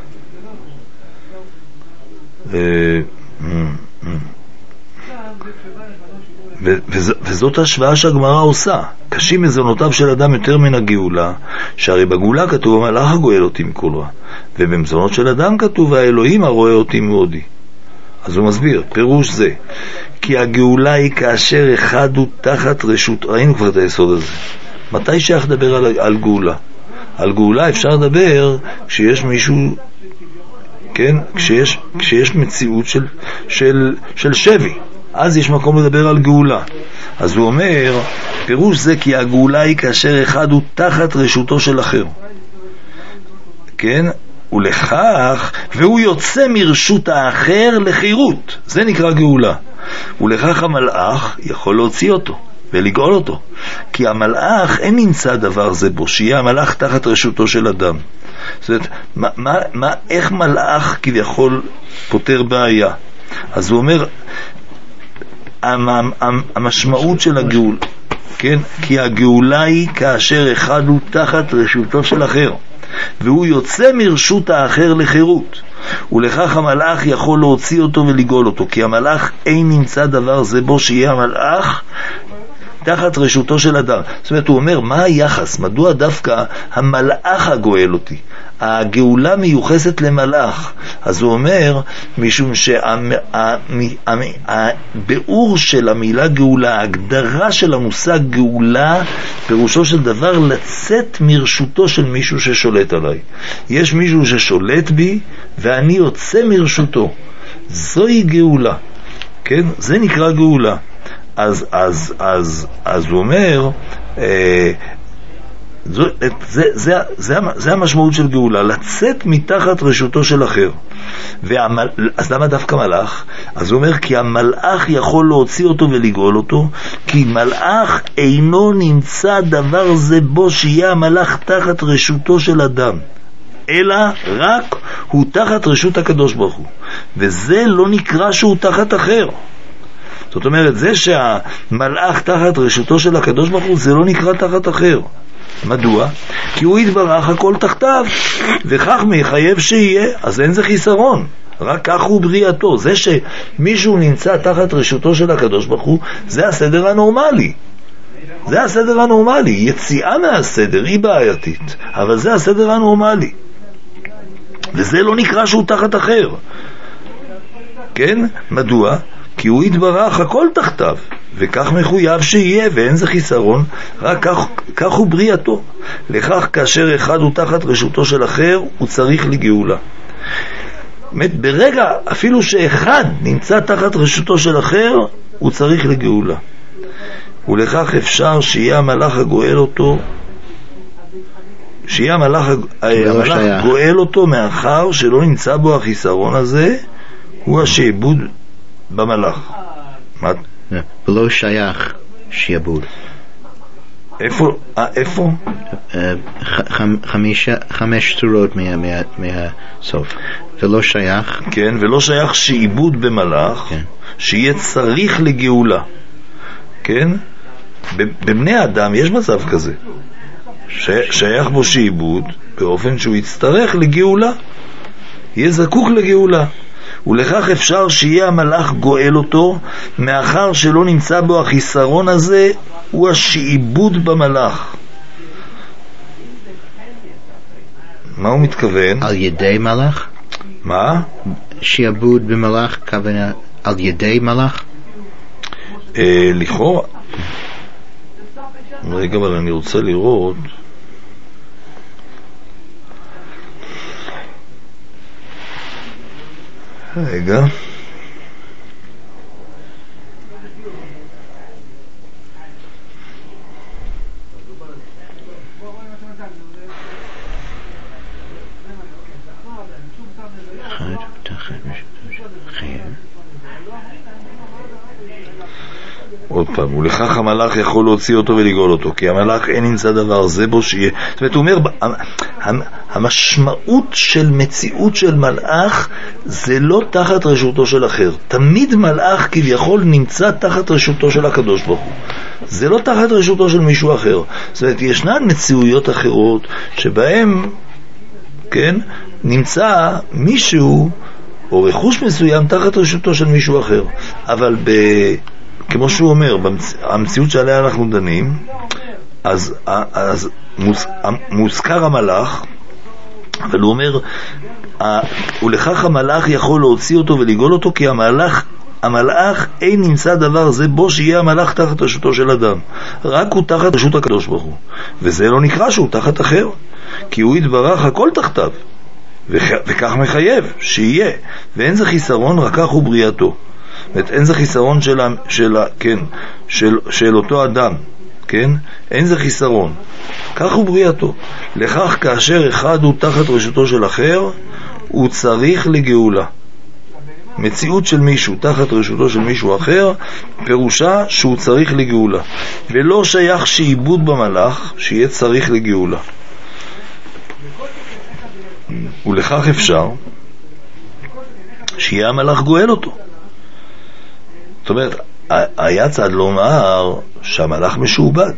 וזאת השוואה שהגמרא עושה. קשים מזונותיו של אדם יותר מן הגאולה, שהרי בגאולה כתוב המלאך הגואל אותי מכל רע, ובמזונות של אדם כתוב האלוהים הרואה אותי מעודי. אז הוא מסביר, פירוש זה, כי הגאולה היא כאשר אחד הוא תחת רשות, ראינו כבר את היסוד הזה. מתי שייך לדבר על גאולה? על גאולה אפשר לדבר כשיש מישהו, כן? כשיש מציאות של שבי, אז יש מקום לדבר על גאולה. אז הוא אומר, פירוש זה כי הגאולה היא כאשר אחד הוא תחת רשותו של אחר, כן? ולכך, והוא יוצא מרשות האחר לחירות, זה נקרא גאולה. ולכך המלאך יכול להוציא אותו ולגאול אותו, כי המלאך אין נמצא דבר זה בו, שיהיה המלאך תחת רשותו של אדם. זאת אומרת, איך מלאך כביכול פותר בעיה? אז הוא אומר, המשמעות של הגאולה, כן? כי הגאולה היא כאשר אחד הוא תחת רשותו של אחר, והוא יוצא מרשות האחר לחירות, ולכך המלאך יכול להוציא אותו ולגאול אותו, כי המלאך אין נמצא דבר זה בו, שיהיה המלאך תחת רשותו של אדם. זאת אומרת, הוא אומר, מה היחס? מדוע דווקא המלאך הגואל אותי? הגאולה מיוחסת למלאך. אז הוא אומר, משום שהביאור של המילה גאולה, ההגדרה של המושג גאולה, פירושו של דבר לצאת מרשותו של מישהו ששולט עליי. יש מישהו ששולט בי ואני יוצא מרשותו. זוהי גאולה. כן? זה נקרא גאולה. אז הוא אומר, זה המשמעות של גאולה, לצאת מתחת רשותו של אחר. אז למה דווקא מלאך? אז הוא אומר, כי המלאך יכול להוציא אותו ולגאול אותו, כי מלאך אינו נמצא דבר זה בו, שיהיה המלאך תחת רשותו של אדם, אלא רק הוא תחת רשות הקדוש ברוך הוא, וזה לא נקרא שהוא תחת אחר. זאת אומרת, זה שהמלאך תחת רשותו של הקדוש ברוך הוא, זה לא נקרא תחת אחר. מדוע? כי הוא יתברך הכל תחתיו, וכך מחייב שיהיה, אז אין זה חיסרון, רק כך הוא בריאתו. זה שמישהו נמצא תחת רשותו של הקדוש ברוך הוא, זה הסדר הנורמלי. זה הסדר הנורמלי. יציאה מהסדר היא בעייתית, אבל זה הסדר הנורמלי, וזה לא נקרא שהוא תחת אחר. כן? מדוע? כי הוא יתברך הכל תחתיו, וכך מחויב שיהיה, ואין זה חיסרון, רק כך הוא בריאתו. לכך כאשר אחד הוא תחת רשותו של אחר, הוא צריך לגאולה. ברגע אפילו שאחד נמצא תחת רשותו של אחר, הוא צריך לגאולה. ולכך אפשר שיהיה המלאך הגואל אותו, שיהיה המלאך גואל אותו, מאחר שלא נמצא בו החיסרון הזה, הוא השעבוד במלאך. ולא שייך שיעבוד. איפה? חמש צורות מהסוף. ולא שייך. כן, ולא שייך שעבוד במלאך, כן. שיהיה צריך לגאולה. כן? בבני אדם יש מצב כזה. שייך בו שעבוד, באופן שהוא יצטרך לגאולה. יהיה זקוק לגאולה. ולכך אפשר שיהיה המלאך גואל אותו, מאחר שלא נמצא בו החיסרון הזה, הוא השעבוד במלאך. מה הוא מתכוון? על ידי מלאך? מה? שעבוד במלאך, כוונה על ידי מלאך? לכאורה. רגע, אבל אני רוצה לראות. רגע. עוד פעם, ולכך המלאך יכול להוציא אותו ולגאול אותו, כי המלאך אין נמצא דבר זה בו שיהיה. זאת אומרת, הוא אומר, המשמעות של מציאות של מלאך זה לא תחת רשותו של אחר. תמיד מלאך כביכול נמצא תחת רשותו של הקדוש ברוך הוא, זה לא תחת רשותו של מישהו אחר. זאת אומרת, ישנן מציאויות אחרות שבהם, כן, נמצא מישהו או רכוש מסוים תחת רשותו של מישהו אחר, אבל כמו שהוא אומר, המציאות שעליה אנחנו דנים, אז מוזכר המלאך, אבל הוא אומר, ולכך המלאך יכול להוציא אותו ולגאול אותו, כי המלאך אין נמצא דבר זה בו שיהיה המלאך תחת רשותו של אדם, רק הוא תחת רשות הקדוש ברוך הוא, וזה לא נקרא שהוא תחת אחר, כי הוא יתברך הכל תחתיו, וכך מחייב שיהיה, ואין זה חיסרון, רק כך הוא בריאתו. אין זה חיסרון של אותו אדם, כן? אין זה חיסרון, כך הוא בריאתו. לכך כאשר אחד הוא תחת רשותו של אחר, הוא צריך לגאולה. מציאות של מישהו תחת רשותו של מישהו אחר, פירושה שהוא צריך לגאולה, ולא שייך שעיבוד במלאך שיהיה צריך לגאולה. ולכך אפשר שיהיה המלאך גואל אותו. זאת אומרת, היה צד לומר שהמלאך משועבד,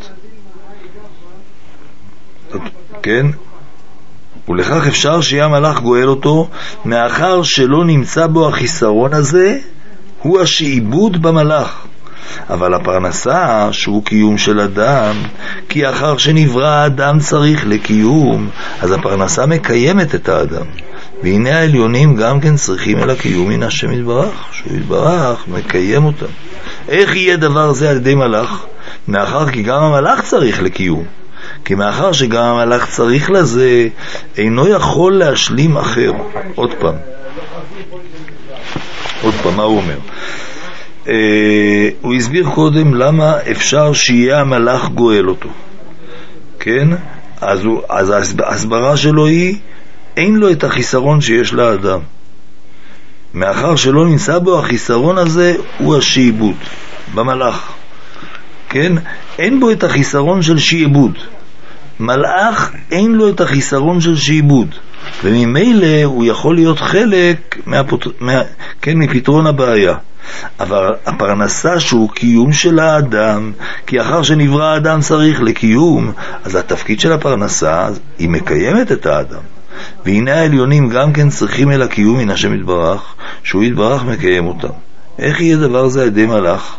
כן? ולכך אפשר שיהיה המלאך גואל אותו, מאחר שלא נמצא בו החיסרון הזה, הוא השעבוד במלאך. אבל הפרנסה שהוא קיום של אדם, כי אחר שנברא האדם צריך לקיום, אז הפרנסה מקיימת את האדם. והנה העליונים גם כן צריכים אל הקיום מן השם יתברך, שהוא יתברך מקיים אותם. איך יהיה דבר זה על ידי מלאך? מאחר כי גם המלאך צריך לקיום, כי מאחר שגם המלאך צריך לזה, אינו יכול להשלים אחר. עוד פעם, מה הוא אומר? הוא הסביר קודם למה אפשר שיהיה המלאך גואל אותו, כן? אז ההסברה שלו היא, אין לו את החיסרון שיש לאדם. מאחר שלא נמצא בו החיסרון הזה, הוא השעבוד במלאך, כן? אין בו את החיסרון של שעבוד. מלאך אין לו את החיסרון של שעבוד, וממילא הוא יכול להיות חלק מפתרון הבעיה. אבל הפרנסה שהוא קיום של האדם, כי אחר שנברא האדם צריך לקיום, אז התפקיד של הפרנסה היא מקיימת את האדם. והנה העליונים גם כן צריכים אל הקיום מן השם יתברך, שהוא יתברך מקיים אותם. איך יהיה דבר זה על ידי מלאך?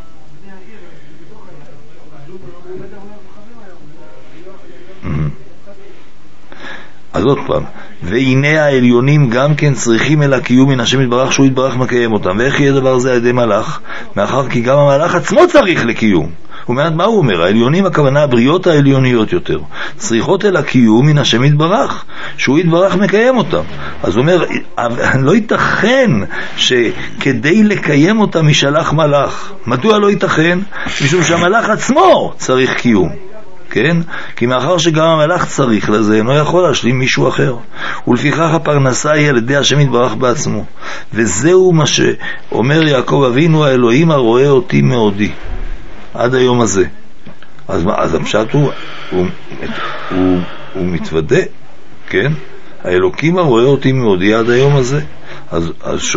אז עוד פעם, והנה העליונים גם כן צריכים אל הקיום מן השם יתברך, שהוא יתברך מקיים אותם. ואיך יהיה דבר זה על ידי מלאך? מאחר כי גם המלאך עצמו צריך לקיום. מה הוא אומר? העליונים, הכוונה הבריאות העליוניות יותר, צריכות אל הקיום מן השם יתברך, שהוא יתברך מקיים אותם. אז הוא אומר, לא ייתכן שכדי לקיים אותם ישלח מלאך. מדוע לא ייתכן? משום שהמלאך עצמו צריך קיום, כן? כי מאחר שגם המלאך צריך לזה, אינו יכול להשלים מישהו אחר. ולפיכך הפרנסה היא על ידי השם יתברך בעצמו. וזהו מה שאומר יעקב אבינו, האלוהים הרואה אותי מאודי. עד היום הזה. אז הפשט הוא מתוודה, כן? האלוקים הרואה אותי מאודי עד היום הזה. אז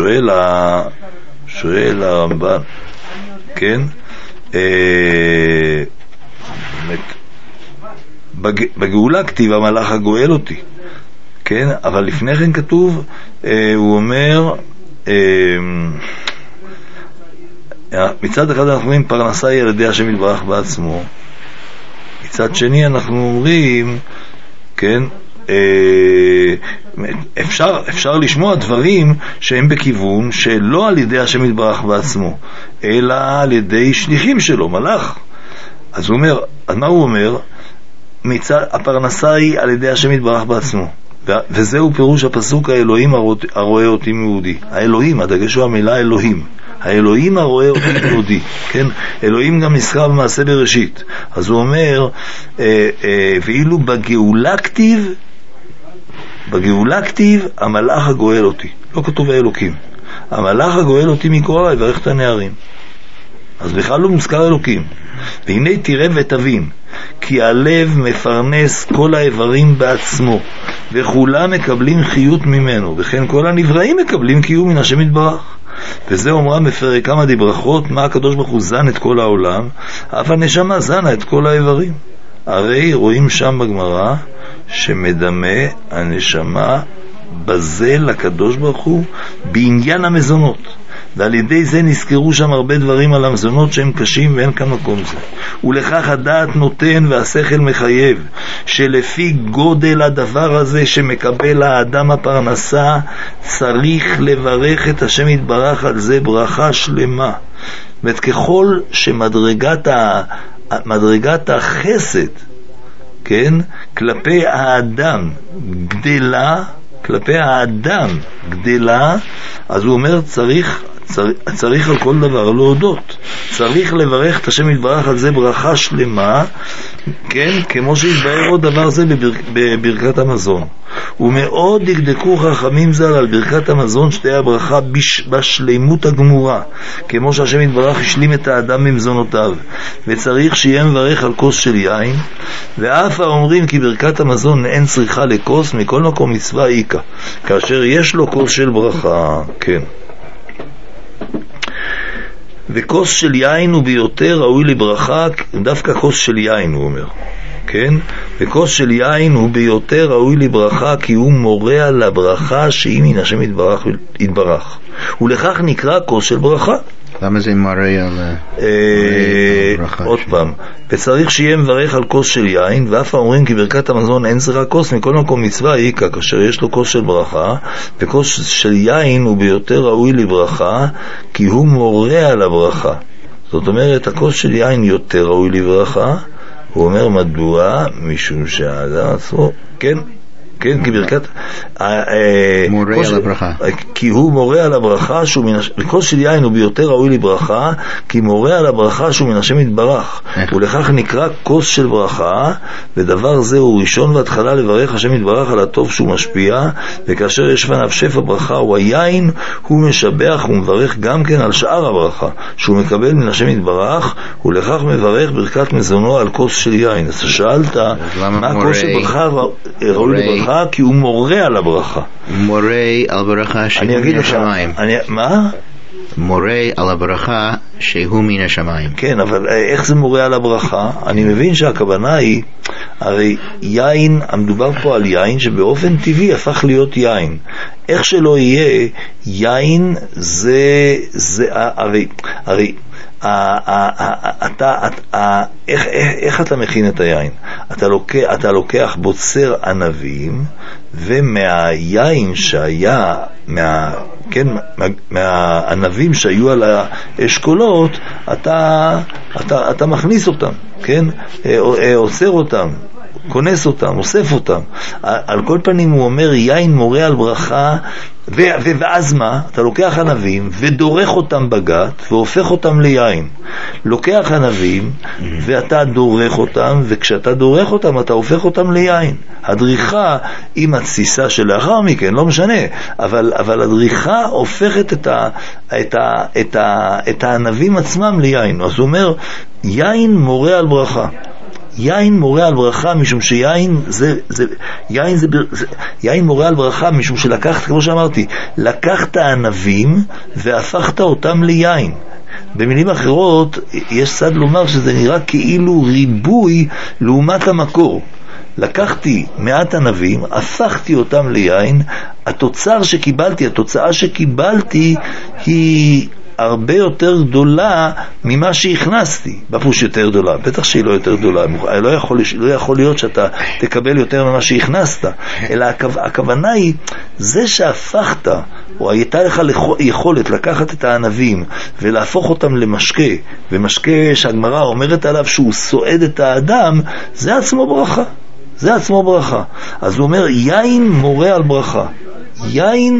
שואל הרמב"ן, כן? בגאולה כתיב המלאך הגואל אותי, כן? אבל לפני כן כתוב, הוא אומר, מצד אחד אנחנו אומרים פרנסה היא על ידי השם יתברך בעצמו, מצד שני אנחנו אומרים, כן, אפשר לשמוע דברים שהם בכיוון שלא על ידי השם יתברך בעצמו, אלא על ידי שליחים שלו, מלאך. אז הוא אומר, אז מה הוא אומר? הפרנסה היא על ידי השם יתברך בעצמו, וזהו פירוש הפסוק האלוהים הרואה אותי מאודי. האלוהים, הדגש הוא המילה אלוהים, האלוהים הרואה אותי מאודי, כן? אלוהים גם נזכר במעשה בראשית. אז הוא אומר, ואילו בגאולה כתיב המלאך הגואל אותי, לא כתוב האלוקים. המלאך הגואל אותי מקורא יברך את הנערים, אז בכלל לא מוזכר אלוקים. והנה תראה ותבין, כי הלב מפרנס כל האיברים בעצמו, וכולם מקבלים חיות ממנו, וכן כל הנבראים מקבלים קיום מן השם יתברך. וזה אומרם בפרק כמה דברכות, מה הקדוש ברוך הוא זן את כל העולם, אף הנשמה זנה את כל האיברים. הרי רואים שם בגמרא שמדמה הנשמה בזה לקדוש ברוך הוא בעניין המזונות, ועל ידי זה נזכרו שם הרבה דברים על המזונות שהם קשים ואין כאן מקום זה. ולכך הדעת נותן והשכל מחייב, שלפי גודל הדבר הזה שמקבל האדם הפרנסה, צריך לברך את השם יתברך על זה ברכה שלמה. ואת ככל שמדרגת החסד, כן, כלפי האדם גדלה, אז הוא אומר צריך על כל דבר להודות, צריך לברך את השם יתברך על זה ברכה שלמה, כן, כמו שהתבהר עוד דבר זה בברכת המזון. ומאוד דקדקו חכמים ז"ל על ברכת המזון שתהיה הברכה בשלימות הגמורה, כמו שהשם יתברך השלים את האדם במזונותיו, וצריך שיהיה מברך על כוס של יין. ואף האומרים כי ברכת המזון אין צריכה לכוס, מכל מקום מצווה איקה, כאשר יש לו כוס של ברכה, כן. וכוס של יין הוא ביותר ראוי לברכה, דווקא כוס של יין הוא אומר, כן? וכוס של יין הוא ביותר ראוי לברכה, כי הוא מורה על הברכה שהיא מן השם יתברך, ולכך נקרא כוס של ברכה. למה זה מורה על ברכה? עוד פעם, וצריך שיהיה מברך על כוס של יין, ואף אומרים כי ברכת המזון אין צריכה כוס, מכל מקום מצווה איקה, כאשר יש לו כוס של ברכה. וכוס של יין הוא ביותר ראוי לברכה, כי הוא מורה על הברכה. זאת אומרת, הכוס של יין יותר ראוי לברכה. הוא אומר מדוע? משום שהאדם עצמו, כן, כן, כי ברכת מורה על הברכה, כי הוא מורה על הברכה כוס של יין הוא ביותר ראוי לברכה, כי מורה על הברכה שהוא מן השם יתברך, ולכך נקרא כוס של ברכה. ודבר זה הוא ראשון והתחלה לברך השם יתברך על הטוב שהוא משפיע, וכאשר יש בניו שפע ברכה הוא היין, הוא משבח ומברך גם כן על שאר הברכה שהוא מקבל מן השם יתברך, ולכך מברך ברכת מזונו על כוס של יין. אז שאלת מה כוס של ברכה ראוי לברכה? כי הוא מורה על הברכה. מורה על ברכה שהוא מן השמיים. מה? מורה על הברכה שהוא מן השמיים. כן, אבל איך זה מורה על הברכה? אני מבין שהכוונה היא, הרי יין, המדובר פה על יין שבאופן טבעי הפך להיות יין. איך שלא יהיה, יין זה הרי איך אתה מכין את היין? אתה לוקח בוצר ענבים, ומהיין שהיה מהענבים שהיו על האשכולות אתה מכניס אותם, כן, עוצר אותם, כונס אותם, אוסף אותם. על כל פנים הוא אומר יין מורה על ברכה. ואז מה? אתה לוקח ענבים ודורך אותם בגת והופך אותם ליין. לוקח ענבים ואתה דורך אותם, וכשאתה דורך אותם אתה הופך אותם ליין. הדריכה עם התסיסה שלאחר מכן, לא משנה, אבל הדריכה הופכת את הענבים עצמם ליין. אז הוא אומר יין מורה על ברכה. יין מורה על ברכה, משום שיין יין מורה על ברכה, משום שלקחת, כמו שאמרתי, לקחת ענבים והפכת אותם ליין. במילים אחרות, יש צד לומר שזה נראה כאילו ריבוי לעומת המקור. לקחתי מעט ענבים, הפכתי אותם ליין, התוצאה שקיבלתי היא הרבה יותר גדולה ממה שהכנסתי. בפוש יותר גדולה, בטח שהיא לא יותר גדולה, לא יכול להיות שאתה תקבל יותר ממה שהכנסת, אלא הכוונה היא זה שהפכת, או הייתה לך יכולת לקחת את הענבים ולהפוך אותם למשקה, ומשקה שהגמרא אומרת עליו שהוא סועד את האדם, זה עצמו ברכה. זה עצמו ברכה. אז הוא אומר יין מורה על ברכה. יין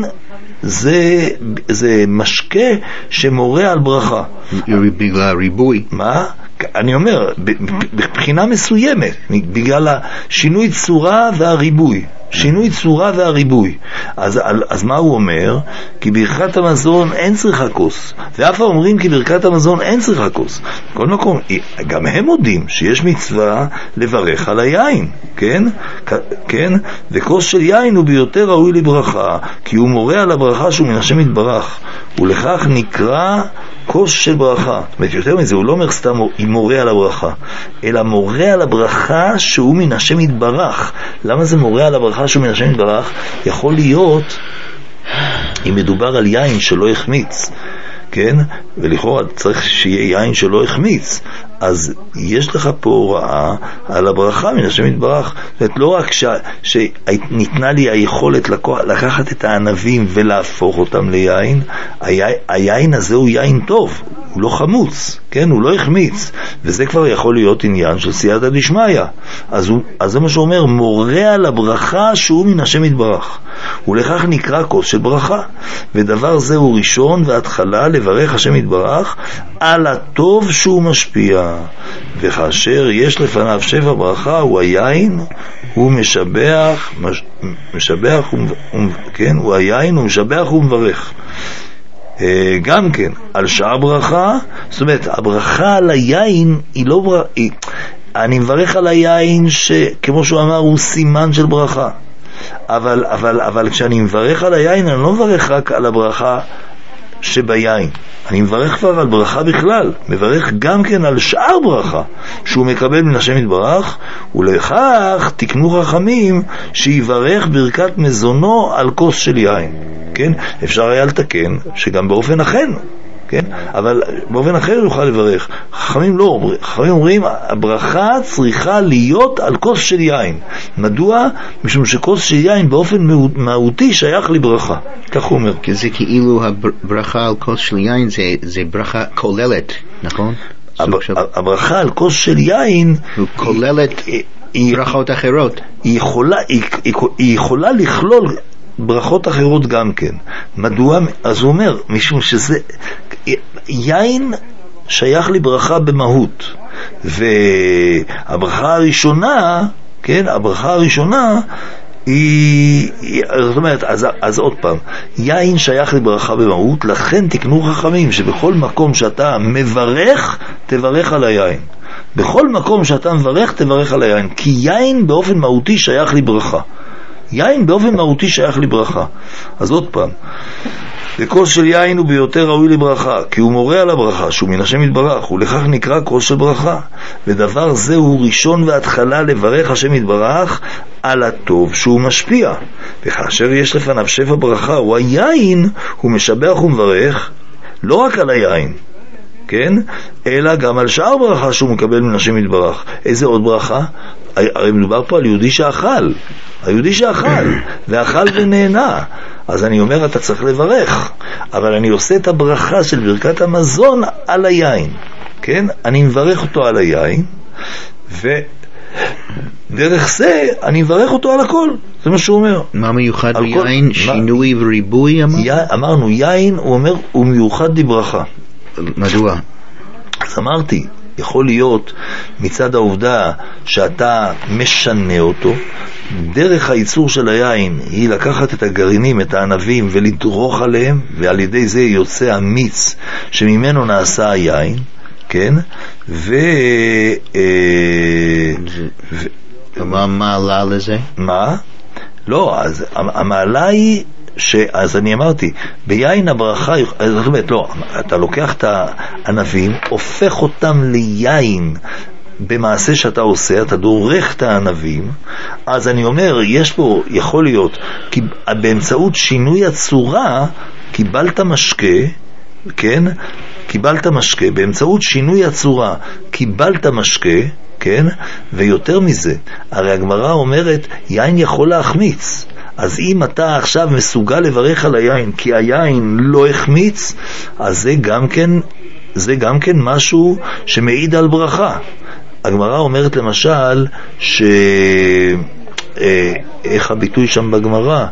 זה משקה שמורה על ברכה. בגלל ריבוי. מה? אני אומר, בבחינה מסוימת, בגלל השינוי צורה והריבוי. שינוי צורה והריבוי. אז מה הוא אומר? כי ברכת המזון אין צריכה כוס. ואף אומרים כי ברכת המזון אין צריכה כוס. בכל מקום, גם הם יודעים שיש מצווה לברך על היין, כן? כן? וכוס של יין הוא ביותר ראוי לברכה, כי הוא מורה על הברכה שהוא מן השם יתברך, ולכך נקרא כוס של ברכה. זאת אומרת, יותר מזה, הוא לא אומר סתם מורה על הברכה, אלא מורה על הברכה שהוא מן השם יתברך. למה זה מורה על הברכה שהוא מן השם יתברך? יכול להיות, אם מדובר על יין שלא החמיץ, כן? ולכאורה צריך שיהיה יין שלא החמיץ. אז יש לך פה הוראה על הברכה מן השם יתברך. זאת אומרת, לא רק שניתנה לי היכולת לקחת את הענבים ולהפוך אותם ליין, היין הזה הוא יין טוב, הוא לא חמוץ, כן? הוא לא החמיץ, וזה כבר יכול להיות עניין של סייעתא דשמיא. אז זה מה שאומר, מורה על הברכה שהוא מן השם יתברך, ולכך נקרא כוס של ברכה, ודבר זה הוא ראשון והתחלה לברך השם יתברך על הטוב שהוא משפיע, וכאשר יש לפניו שפע ברכה הוא היין, הוא משבח, כן? הוא היין, הוא משבח ומברך. גם כן, על שעה ברכה, זאת אומרת, הברכה על היין היא לא ברכה, אני מברך על היין שכמו שהוא אמר הוא סימן של ברכה, אבל כשאני מברך על היין אני לא מברך רק על הברכה שביין, אני מברך כבר על ברכה בכלל, מברך גם כן על שאר ברכה שהוא מקבל מן השם יתברך, ולכך תקנו חכמים שיברך ברכת מזונו על כוס של יין. כן? אפשר היה לתקן שגם באופן אחר, כן? אבל באופן אחר יוכל לברך. חכמים לא, חכמים אומרים הברכה צריכה להיות על כוס של יין. מדוע? משום שכוס של יין באופן מהותי שייך לברכה, כך הוא אומר. כי זה כאילו הברכה על כוס של יין זה ברכה כוללת, נכון? הברכה על כוס של יין כוללת ברכות אחרות, היא יכולה לכלול ברכות אחרות גם כן. מדוע? אז הוא אומר, משום שזה יין שייך לברכה במהות, והברכה הראשונה, כן, הברכה הראשונה זאת אומרת, אז עוד פעם, יין שייך לברכה במהות, לכן תקנו חכמים שבכל מקום שאתה מברך תברך על היין, בכל מקום שאתה מברך תברך על היין, כי יין באופן מהותי שייך לברכה, יין באופן מהותי שייך לברכה. אז עוד פעם, וכוס של יין הוא ביותר ראוי לברכה, כי הוא מורה על הברכה שהוא מן השם יתברך, ולכך נקרא כוס של ברכה, ודבר זה הוא ראשון והתחלה לברך השם יתברך על הטוב שהוא משפיע, וכאשר יש לפניו שפע ברכה הוא היין, הוא משבח ומברך לא רק על היין, כן? אלא גם על שאר ברכה שהוא מקבל מן השם יתברך. איזה עוד ברכה? הרי מדובר פה על יהודי שאכל, היהודי שאכל ואכל ונהנה, אז אני אומר אתה צריך לברך, אבל אני עושה את הברכה של ברכת המזון על היין, כן? אני מברך אותו על היין, ודרך זה אני מברך אותו על הכל, זה מה שהוא אומר. מה מיוחד ביין? שינוי וריבוי? אמרנו יין, הוא אומר, הוא מיוחד לברכה. מדוע? אז אמרתי, יכול להיות מצד העובדה שאתה משנה אותו, דרך הייצור של היין היא לקחת את הגרעינים, את הענבים ולדרוך עליהם, ועל ידי זה יוצא המיץ שממנו נעשה היין, כן? מה עלה לזה? מה? לא, אז המעלה היא אז אני אמרתי, ביין הברכה, זאת אומרת, לא, אתה לוקח את הענבים, הופך אותם ליין במעשה שאתה עושה, אתה דורך את הענבים, אז אני אומר, יש פה, יכול להיות, כי באמצעות שינוי הצורה, קיבלת משקה, כן? קיבלת משקה, באמצעות שינוי הצורה, קיבלת משקה, כן? ויותר מזה, הרי הגמרא אומרת, יין יכול להחמיץ, אז אם אתה עכשיו מסוגל לברך על היין כי היין לא החמיץ, אז זה גם כן משהו שמעיד על ברכה. הגמרא אומרת למשל איך הביטוי שם בגמרא,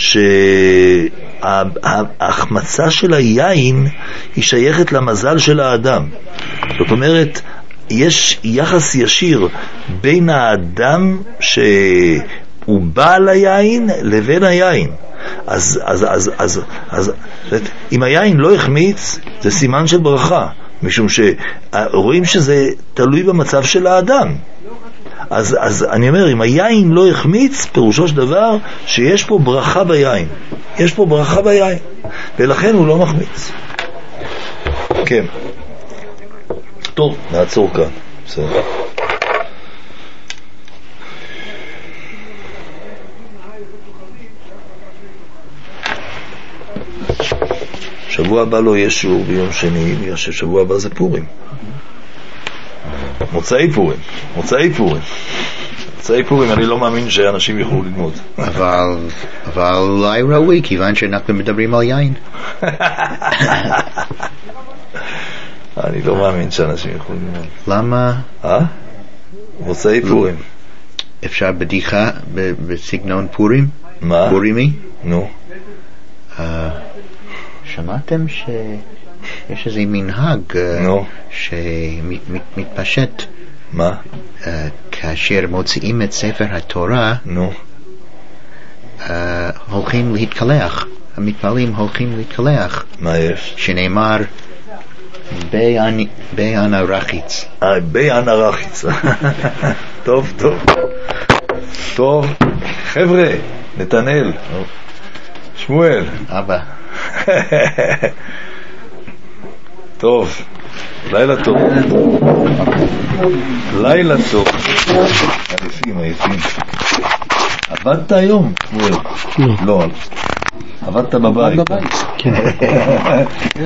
שההחמצה של היין היא שייכת למזל של האדם. זאת אומרת, יש יחס ישיר בין האדם הוא בעל היין לבין היין. אז אם היין לא החמיץ, זה סימן של ברכה, משום שרואים שזה תלוי במצב של האדם. אז אני אומר, אם היין לא החמיץ, פירושו של דבר שיש פה ברכה ביין, יש פה ברכה ביין, ולכן הוא לא מחמיץ. כן, טוב, נעצור כאן. בסדר. שבוע שבוע הבא לא יהיה שיעור ביום שני, בגלל ששבוע הבא זה פורים. מוצאי פורים, אני לא מאמין שאנשים יוכלו ללמוד. אבל אולי ראוי, כיוון שאנחנו מדברים על יין. אני לא מאמין שאנשים יוכלו ללמוד. למה? מוצאי פורים. אפשר בדיחה בסגנון פורים? מה? פורימי? נו. שמעתם שיש איזה מנהג שמתפשט? מה? כאשר מוציאים את ספר התורה, הולכים להתקלח. המתפללים הולכים להתקלח. מה יש? שנאמר בענה רחיץ. בענה רחיץ. טוב. חבר'ה, נתנאל, שמואל. אבא. טוב, לילה טוב. עייפים. עבדת היום, שמואל? לא. עבדת בבית. כן.